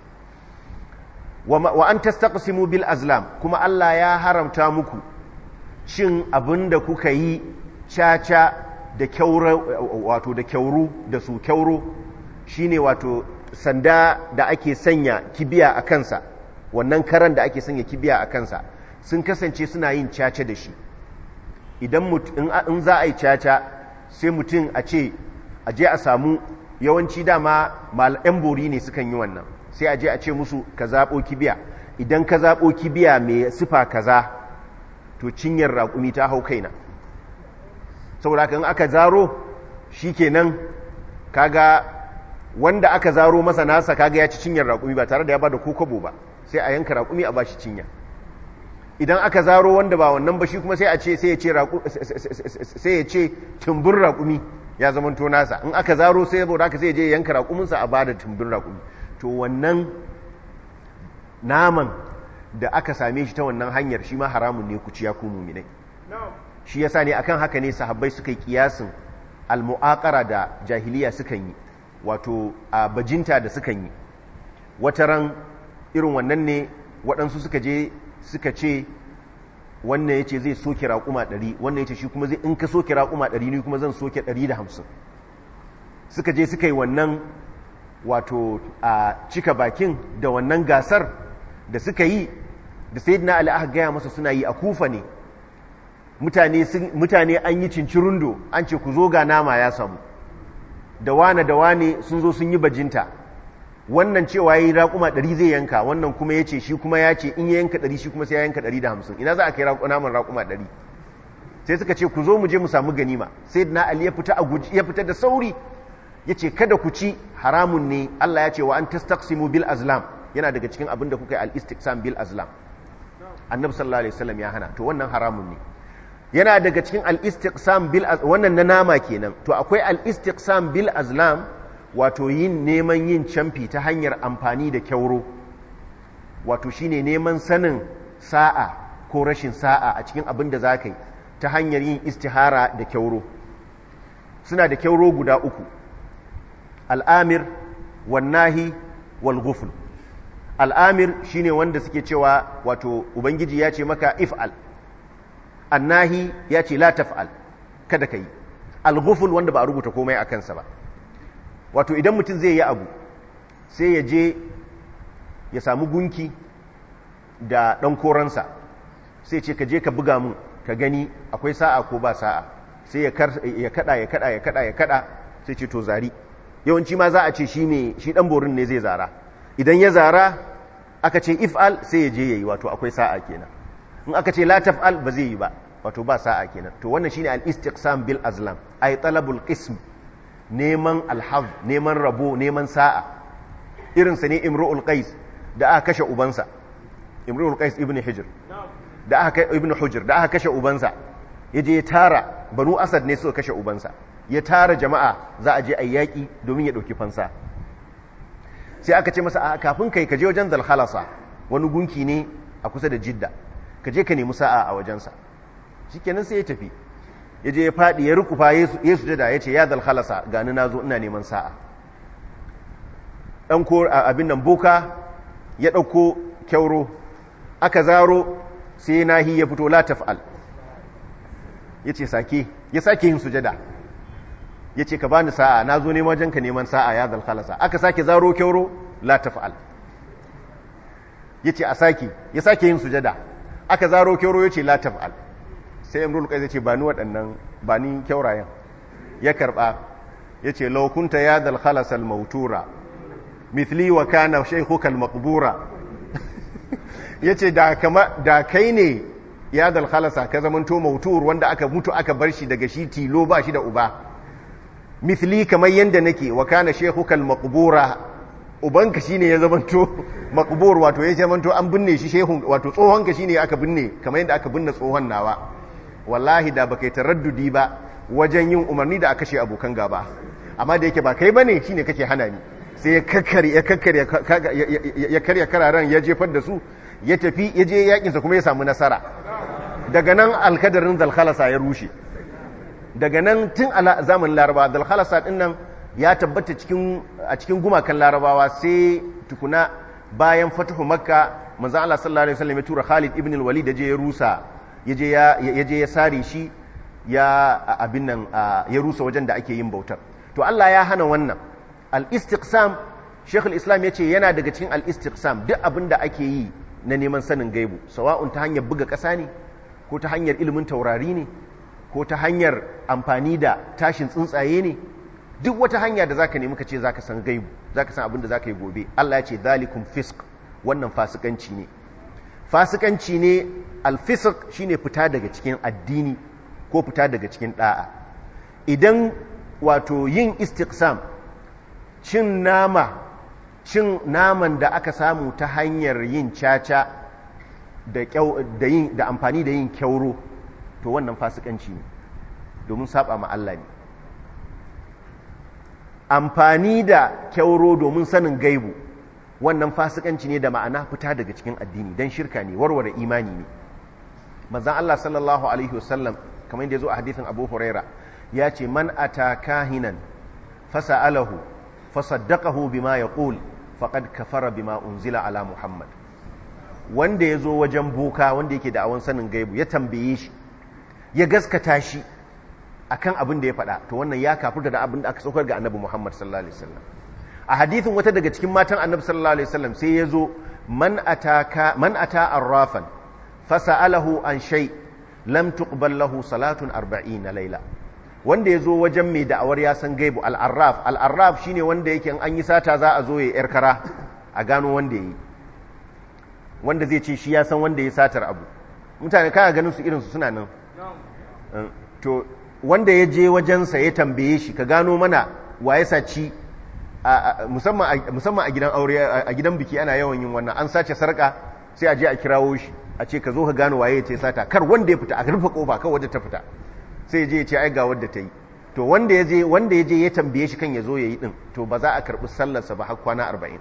wa an tastaqsimu bil azlam kuma Allah ya haramta muku shin abin da kuka yi caca da kyaura wato da kyauru da su kyauro shine wato sanda da ake sanya kibiya a kansa wannan karan da ake sanya kibiya a kansa sun kasance suna yin caca da shi idan in za a yi caca sai mutum a ce a je a samu yawanci dama yan bori ne sukan yi wannan sai a je a ce musu ka zaɓo kibiya idan ka zaɓo kibiya mai sifa kaza to cinyar raƙumi ta hau kaina saboda kan aka zaro shikenan kaga wanda aka zaro masa nasa kaga ya ci cinyar raƙumi ba tare da ya bada ko kobo ba, sai a yanka raƙumi a bashi cinya. Idan aka zaro wanda ba wannan ba shi kuma sai a ce sai ya ce sai ya ce tumbin raƙumi ya zama to nasa, in aka zaro sai saboda haka sai ya je yanka raƙuminsa a bada tumbin raƙumi. To wannan naman da aka same shi ta wannan hanyar shi ma haramun ne ku ci ya ku mu'minai. Shi yasa ne akan haka ne sahabbai suka yi kiyasin al-mu'aqara da jahiliya sukan yi, wato a bajinta da sukan yi. Wataran irin wannan ne waɗansu suka je suka ce wannan ya ce zai soke raƙuma ɗari, wannan ya ce shi kuma zai in ka soke raƙuma ɗari ni kuma zan soke ɗari da hamsin. Suka je suka yi wannan wato a cika bakin da wannan gasar da suka yi, da sayyidina Ali aka gaya masa suna yi a Kufa ne. Mutane an yi cincirundo an ce ku zo ga nama ya samu, da wane da wane sun zo sun yi bajinta, wannan cewa ya yi raƙuma ɗari zai yanka, wannan kuma ya ce shi kuma ya ce in ya yanka ɗari shi kuma sai ya yanka ɗari da hamsin. Ina za a kai naman raƙuma ɗari? Sai suka ce ku zo mu je mu samu ganima. Sayyidina Ali ya fita a guji, ya fita da sauri ya ce kada ku ci, haramun ne. Allah ya ce wa an tastaqsimu bil azlam, yana daga cikin abin da kuka yi al-istiqsam bil azlam. Annabi sallallahu alaihi wasallam ya hana, to wannan haramun ne. Yana daga cikin al-istiqsam bil wannan na nama kenan. To akwai al-istiqsam bil azlam, wato yin neman yin camfi ta hanyar amfani da kyauro, wato shine neman sanin sa'a ko rashin sa'a a cikin abin da za ka yi ta hanyar yin istihara da kyauro. Suna da kyauro guda uku, al'amir, wannahi, walghufl. Al'amir shine wanda suke cewa wato Ubangiji ya ce maka if'al, annahi ya ce la taf'al, kada ka yi. Alghufl wanda ba a rubuta komai a kansa ba, wato idan mutum zai yi abu sai ya je ya samu gunki da ɗan koransa sai ce ka je ka buga mun ka gani akwai sa'a ko ba sa'a, sai ya kada ya kada ya kada ya kada sai ce to zari. Yawanci ma za a ce shi ne shi ɗan borin ne zai zara, idan ya zara aka ce if'al sai ya je ya yi, wato akwai sa'a kenan. In aka ce la taf'al ba zai yi ba, wato ba sa'a kenan. To wannan shine al-istiqsam bil azlam, ay talabul qism, neman alhaz, neman rabo, neman sa'a. Irinsa ne imru'ul qais da aka kashe ubansa, imru'ul qais ibn hijr da aka ibn hujr da aka kashe ubansa, yaje ya tara banu asad ne suka kashe ubansa, ya tara jama'a za a je a yaki domin ya dauki fansa. Sai aka ce masa a kafin kai ka je wajen Dhul-Khalasa, wani gunki ne a kusa da Jidda, ka je ka nemi sa'a a wajensa. Shikenan sai ya tafi, ya je ya faɗi ya rukufa ya sujada ya ce ya Dhul-Khalasa gani na zo ina neman sa'a. ɗan ko abin nan boka ya ɗauko kyauro aka zaro sai nahi ya fito la taf'al, ya ce sake ya sake yin sujada ya ce ka bani sa'a na zo neman wajenka neman sa'a ya Dhul-Khalasa. Aka sake zaro kyauro la taf'al, ya ce a sake ya sake yin sujada aka zaro kyauro ya ce la taf'al. Sai imrul qais ya ce ba ni waɗannan ba ni kyaurayen, ya karɓa ya ce law kunta ya Dhul-Khalasa al-mautura mithli wa kana shaykhuka al-maqbura. Ya ce da kai ne ya Dhul-Khalasa ka zamanto mautur wanda aka mutu aka bar shi daga shi tilo ba shi da uba, mithli kamar yanda nake, wa kana shaykhuka al-maqbura, ubanka shine ya zamanto maqbur, wato ya zamanto an binne shi shehun, wato tsohonka shine aka binne kamar yanda aka binne tsohon nawa. Wallahi da baka yi taraddudi ba wajen yin umarni da aka kashe abokan gaba, amma da yake ba kai bane shine kake hana ni. Sai ya kakkare ya kakkare ya karya kararan ya jefar da su, ya tafi ya je yakinsa kuma ya samu nasara. Daga nan alkadarin Dhul-Khalasa ya rushe. Daga nan tun a zamanin Larabawa Dhul-Khalasa din nan ya tabbata cikin a cikin gumakan Larabawa, sai tukuna bayan fatuhu Makka manzo Allah sallallahu alaihi wasallam ya tura Khalid ibn al-Walid da je ya rusa yaje ya yaje ya sare shi ya abin nan ya rusa wajen da ake yin bautar. To Allah ya hana wannan al-istiqsam. Sheikh al-Islam yace yana daga cikin al-istiqsam duk abin da ake yi na neman sanin gaibu, sawa'un ta hanyar buga ƙasa ne ko ta hanyar ilimin taurari ne ko ta hanyar amfani da tashin tsuntsaye ne, duk wata hanya da zaka nemi ka ce zaka san gaibu, zaka san abin da zaka yi gobe. Allah ya ce zalikum fisq, wannan fasikanci ne. Fasikanci ne, al-fisq shine fita daga cikin addini ko fita daga cikin da'a. Idan wato yin istiqsam cin nama cin naman da aka samu ta hanyar yin caca da da yin da amfani da yin kyauro to wannan fasikanci ne domin saba ma Allah ne amfani da kyauro domin sanin gaibu wannan fasikanci ne da ma'ana fita daga cikin addini dan shirka ne warware imani ne manzon Allah sallallahu alaihi wasallam kamar yadda ya zo a hadisin Abu Huraira ya ce man ata kahinan fasa'alahu fasaddaqahu bima yaqul faqad kafara bima unzila ala Muhammad wanda ya zo wajen boka wanda yake da awon sanin gaibu ya tambaye shi ya gaskata shi akan abin da ya faɗa to wannan ya kafirta da abin da aka saukar ga Annabi Muhammad sallallahu alaihi wasallam a hadisin wata daga cikin matan Annabi sallallahu alaihi wasallam sai ya zo man ataka man ata arrafan fasa'alahu an shay lam tuqbal lahu salatun arba'ina layla wanda yazo wajen mai da'awar ya san gaibu al-arraf al-arraf shine wanda yake an yi sata za a zo ya yar kara a gano wanda yayi wanda zai ce shi ya san wanda ya satar abu mutane kana ganin su irin su suna nan to wanda ya je wajen sa ya tambaye shi ka gano mana wa ya saci musamman musamman a gidan aure a gidan biki ana yawan yin wannan an sace sarka sai a je a kirawo shi a ce ka zo ka gano waye ya ce sata kar wanda ya fita a rufe kofa kar wadda ta fita sai je ya ce ai ga wadda ta yi to wanda ya je wanda ya je ya tambaye shi kan ya zo ya yi din to ba za a karbi sallarsa ba har kwana arba'in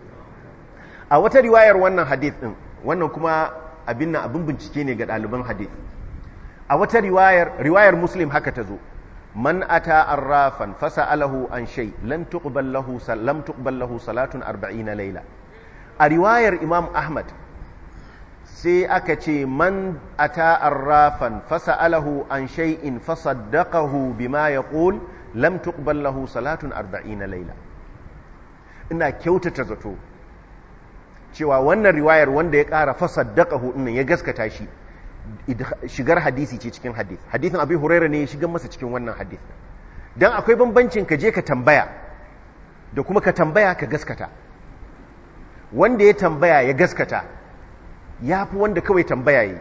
a wata riwayar wannan hadith din wannan kuma abin nan abin bincike ne ga ɗaliban hadith a wata riwayar riwayar muslim haka ta zo man ata arrafan fasa'alahu an shay lam tuqbal lahu lam tuqbal lahu salatun arba'ina layla a riwayar imam ahmad sai aka ce man ata arrafan fasa'alahu an shay'in fasaddaqahu bima yaqul lam tuqbal lahu salatun arba'ina layla ina kyautata zato cewa wannan riwayar wanda ya ƙara fasaddaqahu din ya gaskata shi shigar hadisi ce cikin hadith hadithin Abi Hurairah ne ya shigar masa cikin wannan hadith dan akwai bambancin ka je ka tambaya da kuma ka tambaya ka gaskata wanda ya tambaya ya gaskata ya fi wanda kawai tambaya yi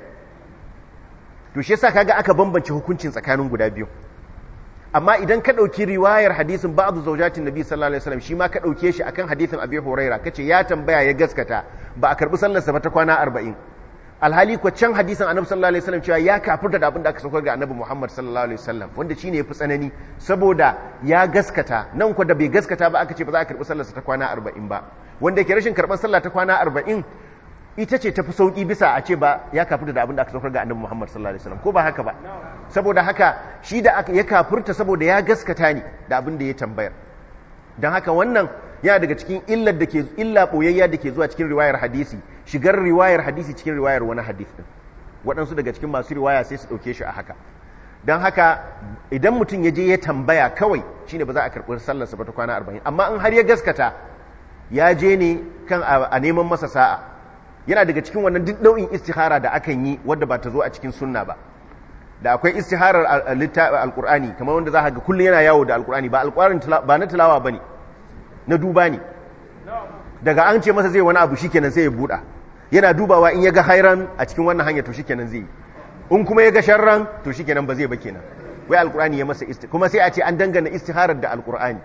to shi yasa kaga aka bambance hukuncin tsakanin guda biyu amma idan ka dauki riwayar hadisin ba'd zawjatin nabi sallallahu alaihi wasallam shi ma ka dauke shi akan hadisin Abi Huraira kace ya tambaya ya gaskata ba a karbi sallar sa ba ta kwana arba'in alhali ko can hadisin Annabi sallallahu alaihi wasallam cewa ya kafirta da abin da aka saukar ga Annabi Muhammad sallallahu alaihi wasallam wanda shine yafi tsanani saboda ya gaskata nan ko da bai gaskata ba aka ce ba za a karbi sallar sa ta kwana arba'in ba wanda ke rashin karban sallah ta kwana arba'in ita ce tafi sauki bisa a ce ba ya kafirta da abin da aka saukar ga Annabi Muhammad sallallahu alaihi wasallam ko ba haka ba saboda haka shi da ya kafirta saboda ya gaskata ne da abin da ya tambayar dan haka wannan yana daga cikin illar da ke illa boyayya da ke zuwa cikin riwayar hadisi shigar riwayar hadisi cikin riwayar wani hadisi din waɗansu daga cikin masu riwaya sai su ɗauke shi a haka dan haka idan mutum ya je ya tambaya kawai shine ba za a karɓi sallarsa ba ta kwana arba'in amma in har ya gaskata ya je ne kan a neman masa sa'a yana daga cikin wannan duk nau'in istihara da akan yi wadda ba ta zo a cikin sunna ba da akwai istiharar alqur'ani kamar wanda za ka ga kullun yana yawo da alqur'ani ba alqur'ani ba na tilawa bane na duba ne daga an ce masa zai wani abu shikenan sai ya buda yana dubawa in ya ga hairan a cikin wannan hanya to shikenan zai in kuma ya ga sharran to shikenan ba zai ba kenan wai alqur'ani ya masa isti kuma sai a ce an dangana istiharar da alqur'ani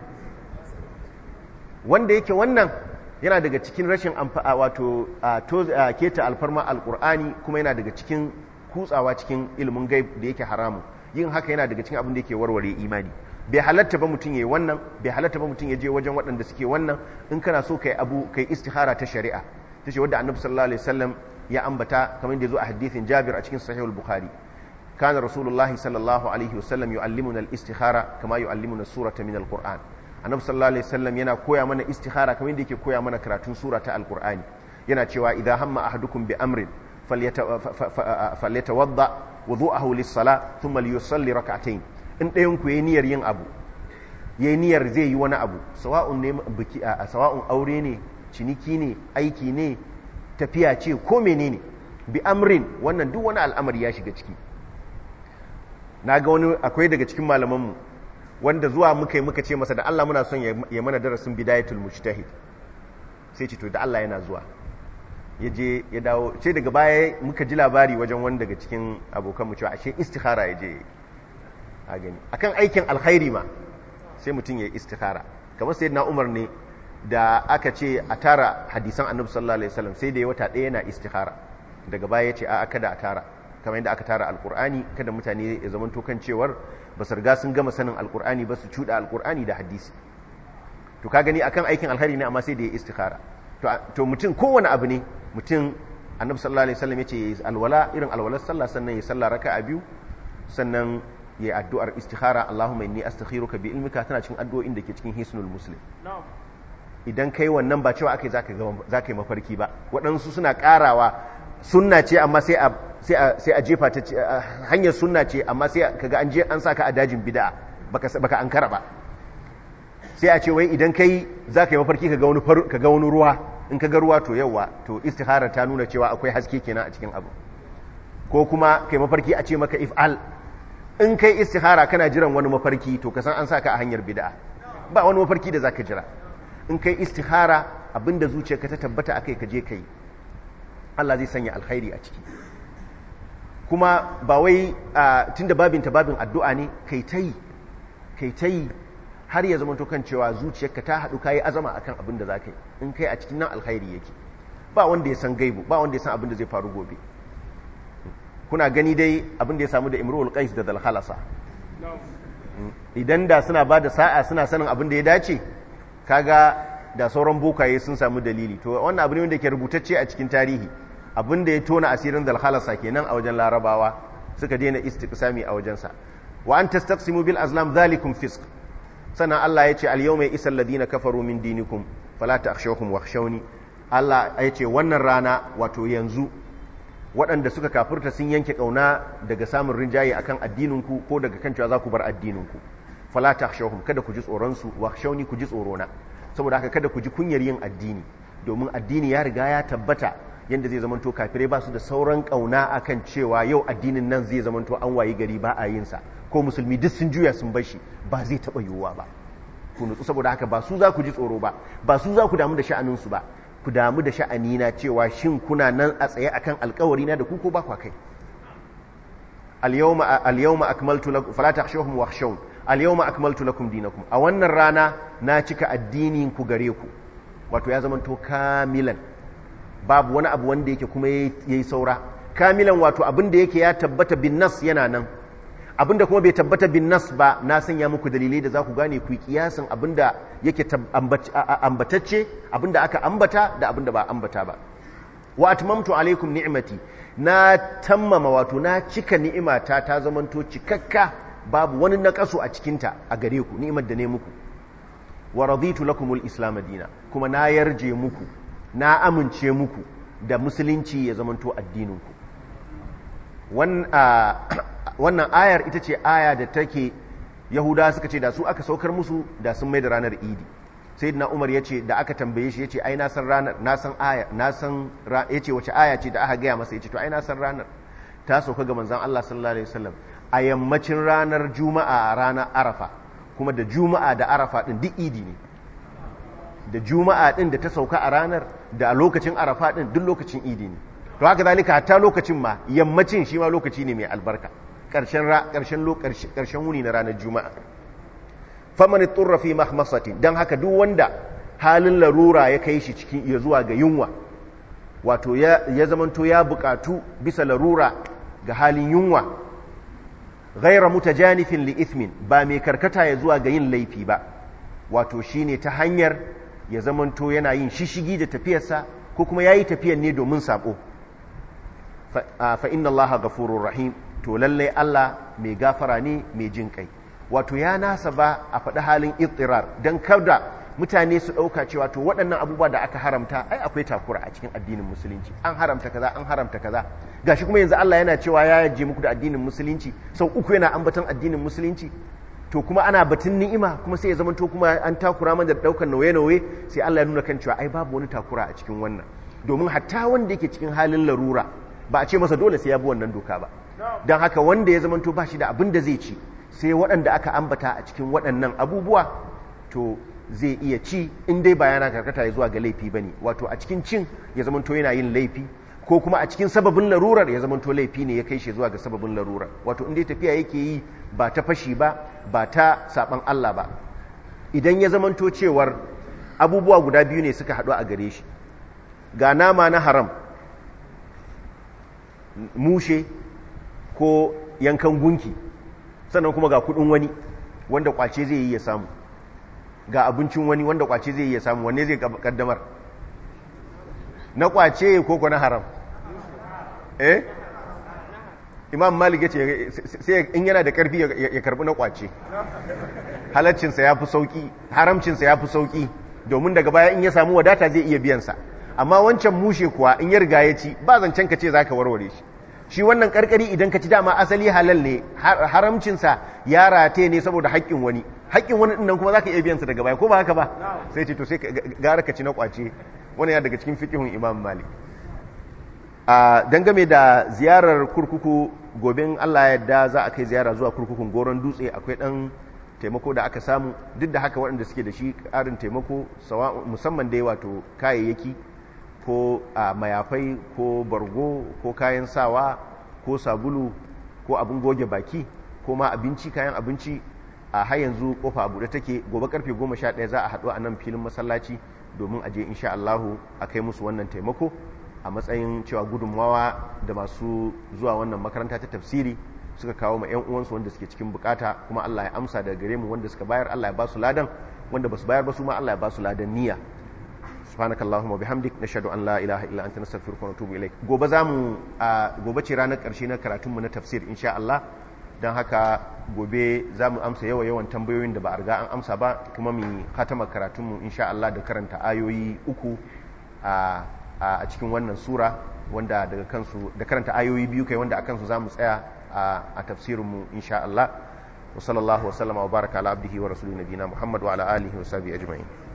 wanda yake wannan yana daga cikin rashin wato keta alfarma alkur'ani kuma yana daga cikin kutsawa cikin ilimin gaib da yake haramu yin haka yana daga cikin abin da yake warware imani bai halatta ba mutum yayi wannan bai halatta ba mutum ya je wajen waɗanda suke wannan in kana so kai abu kai istihara ta shari'a tace wanda annabi sallallahu alaihi wasallam ya ambata kamar da yazo a hadisin Jabir a cikin sahih al-Bukhari kana rasulullahi sallallahu alaihi wasallam yu'allimuna al-istihara kama yu'allimuna surata min al-Qur'an annabi sallallahu alaihi wasallam yana koya mana istihara kamar yadda yake koya mana karatun sura ta alqur'ani yana cewa idza hamma ahadukum bi amrin falyatawadda wudu'ahu lis-salah thumma liyusalli rak'atayn in dayan ku yayi niyyar yin abu yayi niyyar zai yi wani abu sawa'un ne biki a sawa'un aure ne ciniki ne aiki ne tafiya ce ko menene bi amrin wannan duk wani al'amari ya shiga ciki naga wani akwai daga cikin malamanmu wanda zuwa muka yi muka ce masa da Allah muna son ya mana darasin bidayatul mujtahid sai ce to da Allah yana zuwa ya je ya dawo sai daga baya muka ji labari wajen wani daga cikin abokan mu cewa ashe istikhara ya je a gani akan aikin alkhairi ma sai mutum ya yi istikhara kamar sayyidina Umar ne da aka ce a tara hadisan annabi sallallahu alaihi wasallam sai da ya wata ɗaya yana istikhara daga baya ya ce a kada a tara kamar yadda aka tara alkur'ani kada mutane ya zama kan cewar ba su riga sun gama sanin alkur'ani ba su cuɗa alkur'ani da hadisi to ka gani akan aikin alheri ne amma sai da ya istikhara to mutum kowane abu ne mutum annabi sallallahu alaihi wasallam ya ce yayi alwala irin alwalar sallah sannan ya sallah raka'a biyu sannan ya addu'ar istikhara Allahumma inni astakhiruka bi ilmika tana cikin addu'o'in da ke cikin hisnul muslim idan kai wannan ba cewa akai zaka ga zaka yi mafarki ba waɗansu suna ƙarawa sunna ce amma sai a sai a sai a jefa ta hanyar sunna ce amma sai kaga an je an saka a dajin bid'a baka baka ankara ba sai a ce wai idan kai zaka yi mafarki kaga wani kaga wani ruwa in kaga ruwa to yawa to istikhara ta nuna cewa akwai haske kenan a cikin abu ko kuma kai mafarki a ce maka if'al in kai istikhara kana jiran wani mafarki to kasan an saka a hanyar bid'a ba wani mafarki da zaka jira in kai istikhara abinda zuciyarka ta tabbata akai ka je kai Allah zai sanya alkhairi a ciki kuma ba wai tunda babin ta babin addu'a ne kai tayi kai tayi har ya zama to kan cewa zuciyarka ta hadu kai azama akan abin da zaka yi in kai a cikin nan alkhairi yake ba wanda ya san gaibu ba wanda ya san abin da zai faru gobe kuna gani dai abin da ya samu da Imrul Qais da Dalhalasa idan da suna bada sa'a suna sanin abin da ya dace kaga da sauran bokaye sun samu dalili to wannan abu ne wanda ke rubutacce a cikin tarihi abin da ya tona asirin Dalhalasa kenan a wajen Larabawa suka daina istiqsami a wajensa wa an tastaqsimu bil azlam zalikum fisq sannan Allah ya ce al-yawma isal ladina kafaru min dinikum fala takhshawhum wakhshawni Allah ya ce wannan rana wato yanzu waɗanda suka kafirta sun yanke kauna daga samun rinjaye akan addininku ko daga kan cewa za ku bar addininku fala takhshawhum kada ku ji tsoron su wakhshawni ku ji tsoro na saboda haka kada ku ji kunyar yin addini domin addini ya riga ya tabbata yanda zai zamanto kafirai ba su da sauran kauna akan cewa yau addinin nan zai zamanto an wayi gari ba a yin sa ko musulmi duk sun juya sun bar shi ba zai taɓa yiwuwa ba ku nutsu saboda haka ba su za ku ji tsoro ba ba su za ku damu da sha'aninsu ba ku damu da sha'anina cewa shin kuna nan a tsaye akan alkawari na da ku ko ba kwa kai al-yawma al-yawma akmaltu lakum fala takhshawhum wakhshawun al-yawma akmaltu lakum dinakum a wannan rana na cika addinin ku gare ku wato ya zama to kamilan babu wani abu wanda yake kuma yayi saura kamilan wato abin da yake ya tabbata bin nas yana nan abinda kuma bai tabbata bin nas ba na sanya muku dalilai da za ku gane ku yi kiyasin abinda yake ambatacce abinda aka ambata da abinda ba ambata ba wa atmamtu alaikum ni'mati na tammama wato na cika ni'imata ta zamanto cikakka babu wani nakasu a cikinta a gare ku ni'imar da ne muku wa raditu lakumul islam dina kuma na yarje muku na amince muku da musulunci ya zamanto addininku wannan ayar ita ce aya da take yahuda suka ce da su aka saukar musu da sun mai da ranar idi sayyidina umar ya ce da aka tambaye shi ya ce ai na san ranar na san aya na san ya ce wace aya ce da aka gaya masa ya ce to ai na san ranar ta sauka ga manzon Allah sallallahu alaihi wasallam a yammacin ranar juma'a a ranar arafa kuma da juma'a da arafa din duk idi ne da juma'a din da ta sauka a ranar da a lokacin arafa din duk lokacin idi ne to haka zalika hatta lokacin ma yammacin shi ma lokaci ne mai albarka ƙarshen ƙarshen wuni na ranar juma'a faman turra fi mahmasatin dan haka duk wanda halin larura ya kai shi cikin ya zuwa ga yunwa wato ya ya zamanto ya bukatu bisa larura ga halin yunwa ghayra mutajanifin li ithmin ba mai karkata ya zuwa ga yin laifi ba wato shine ta hanyar ya zamanto yana yin shishigi da tafiyarsa ko kuma yayi tafiyar ne domin sako fa inna allaha ghafurur rahim to lallai Allah mai gafara ne mai jin kai wato ya nasa ba a faɗi halin ittirar don kada mutane su ɗauka cewa to waɗannan abubuwa da aka haramta ai akwai takura a cikin addinin musulunci an haramta kaza an haramta kaza gashi kuma yanzu Allah yana cewa ya yaje muku da addinin musulunci sau uku yana ambaton addinin musulunci to kuma ana batun ni'ima kuma sai ya zama to kuma an takura mana da ɗaukar nauye-nauye sai Allah ya nuna kan cewa ai babu wani takura a cikin wannan domin hatta wanda yake cikin halin larura ba a ce masa dole sai ya bi wannan doka ba don haka wanda ya zamanto ba shi da abin da zai ci sai waɗanda aka ambata a cikin waɗannan abubuwa to zai iya ci in dai ba yana karkata ya zuwa ga laifi ba ne wato a cikin cin ya zamanto yana yin laifi ko kuma a cikin sababin larurar ya zamanto laifi ne ya kai shi zuwa ga sababin larurar wato in dai tafiya yake yi ba ta fashi ba ba ta saban Allah ba idan ya zamanto cewar abubuwa guda biyu ne suka haɗu a gare shi, ga nama na haram, mushe ko yankan gunki, sannan kuma ga kudin wani wanda kwace zai yi ya samu, ga abincin wani wanda kwace zai yi ya samu, wanne zai kaddamar? Na kwace ko ko na haram? eh Imam Malik yace sai in yana da karfi ya karbi na kwace, halaccinsa ya fi sauki, haramcinsa ya fi sauki, domin daga baya in ya samu wadata zai iya biyansa. Amma wancan mushe kuwa in ya riga ya ci ba zancen ka ce za ka warware shi. Shi wannan karkari idan ka ci dama asali halal ne, haramcinsa ya rate ne saboda haƙƙin wani, haƙƙin wani ɗin nan kuma za ka iya biyansa daga baya, ko ba haka ba? Sai ce to sai gara ka ci na kwace. Wani ya daga cikin fiƙihun Imam Malik. A dangane da ziyarar kurkuku, gobin Allah yadda za a kai ziyara zuwa kurkukun Goron Dutse. Akwai ɗan taimako da aka samu, duk da haka waɗanda suke da shi ƙarin taimako musamman dai wato kayayyaki ko a mayafai ko bargo ko kayan sawa ko sabulu ko abin goge baki ko ma abinci, kayan abinci, a har yanzu kofa a buɗe take. Gobe karfe goma sha ɗaya za a haɗu a nan filin masallaci domin a je insha Allahu a kai musu wannan taimako a matsayin cewa gudunmawa da masu zuwa wannan makaranta ta tafsiri suka kawo ma 'yan uwansu wanda suke cikin bukata, kuma Allah ya amsa daga gare mu. Wanda suka bayar Allah ya ba su ladan, wanda ba su bayar ba su ma Allah ya ba su ladan niyya. Subhanakallahumma bihamdik, nashhadu an la ilaha illa anta nastaghfiruka wa natubu ilaik. Gobe zamu gobe ce ranar karshe na karatunmu na tafsir insha Allah, dan haka gobe zamu amsa yawa yawan tambayoyin da ba a riga an amsa ba, kuma mu khatama karatunmu insha Allah da karanta ayoyi uku a a cikin wannan sura, wanda daga kansu da karanta ayoyi biyu kai wanda akan su zamu tsaya a tafsirinmu insha Allah. Wa sallallahu wa sallama wa baraka ala abdihi wa rasulina nabiyina Muhammad wa ala alihi wa sahbihi ajma'in.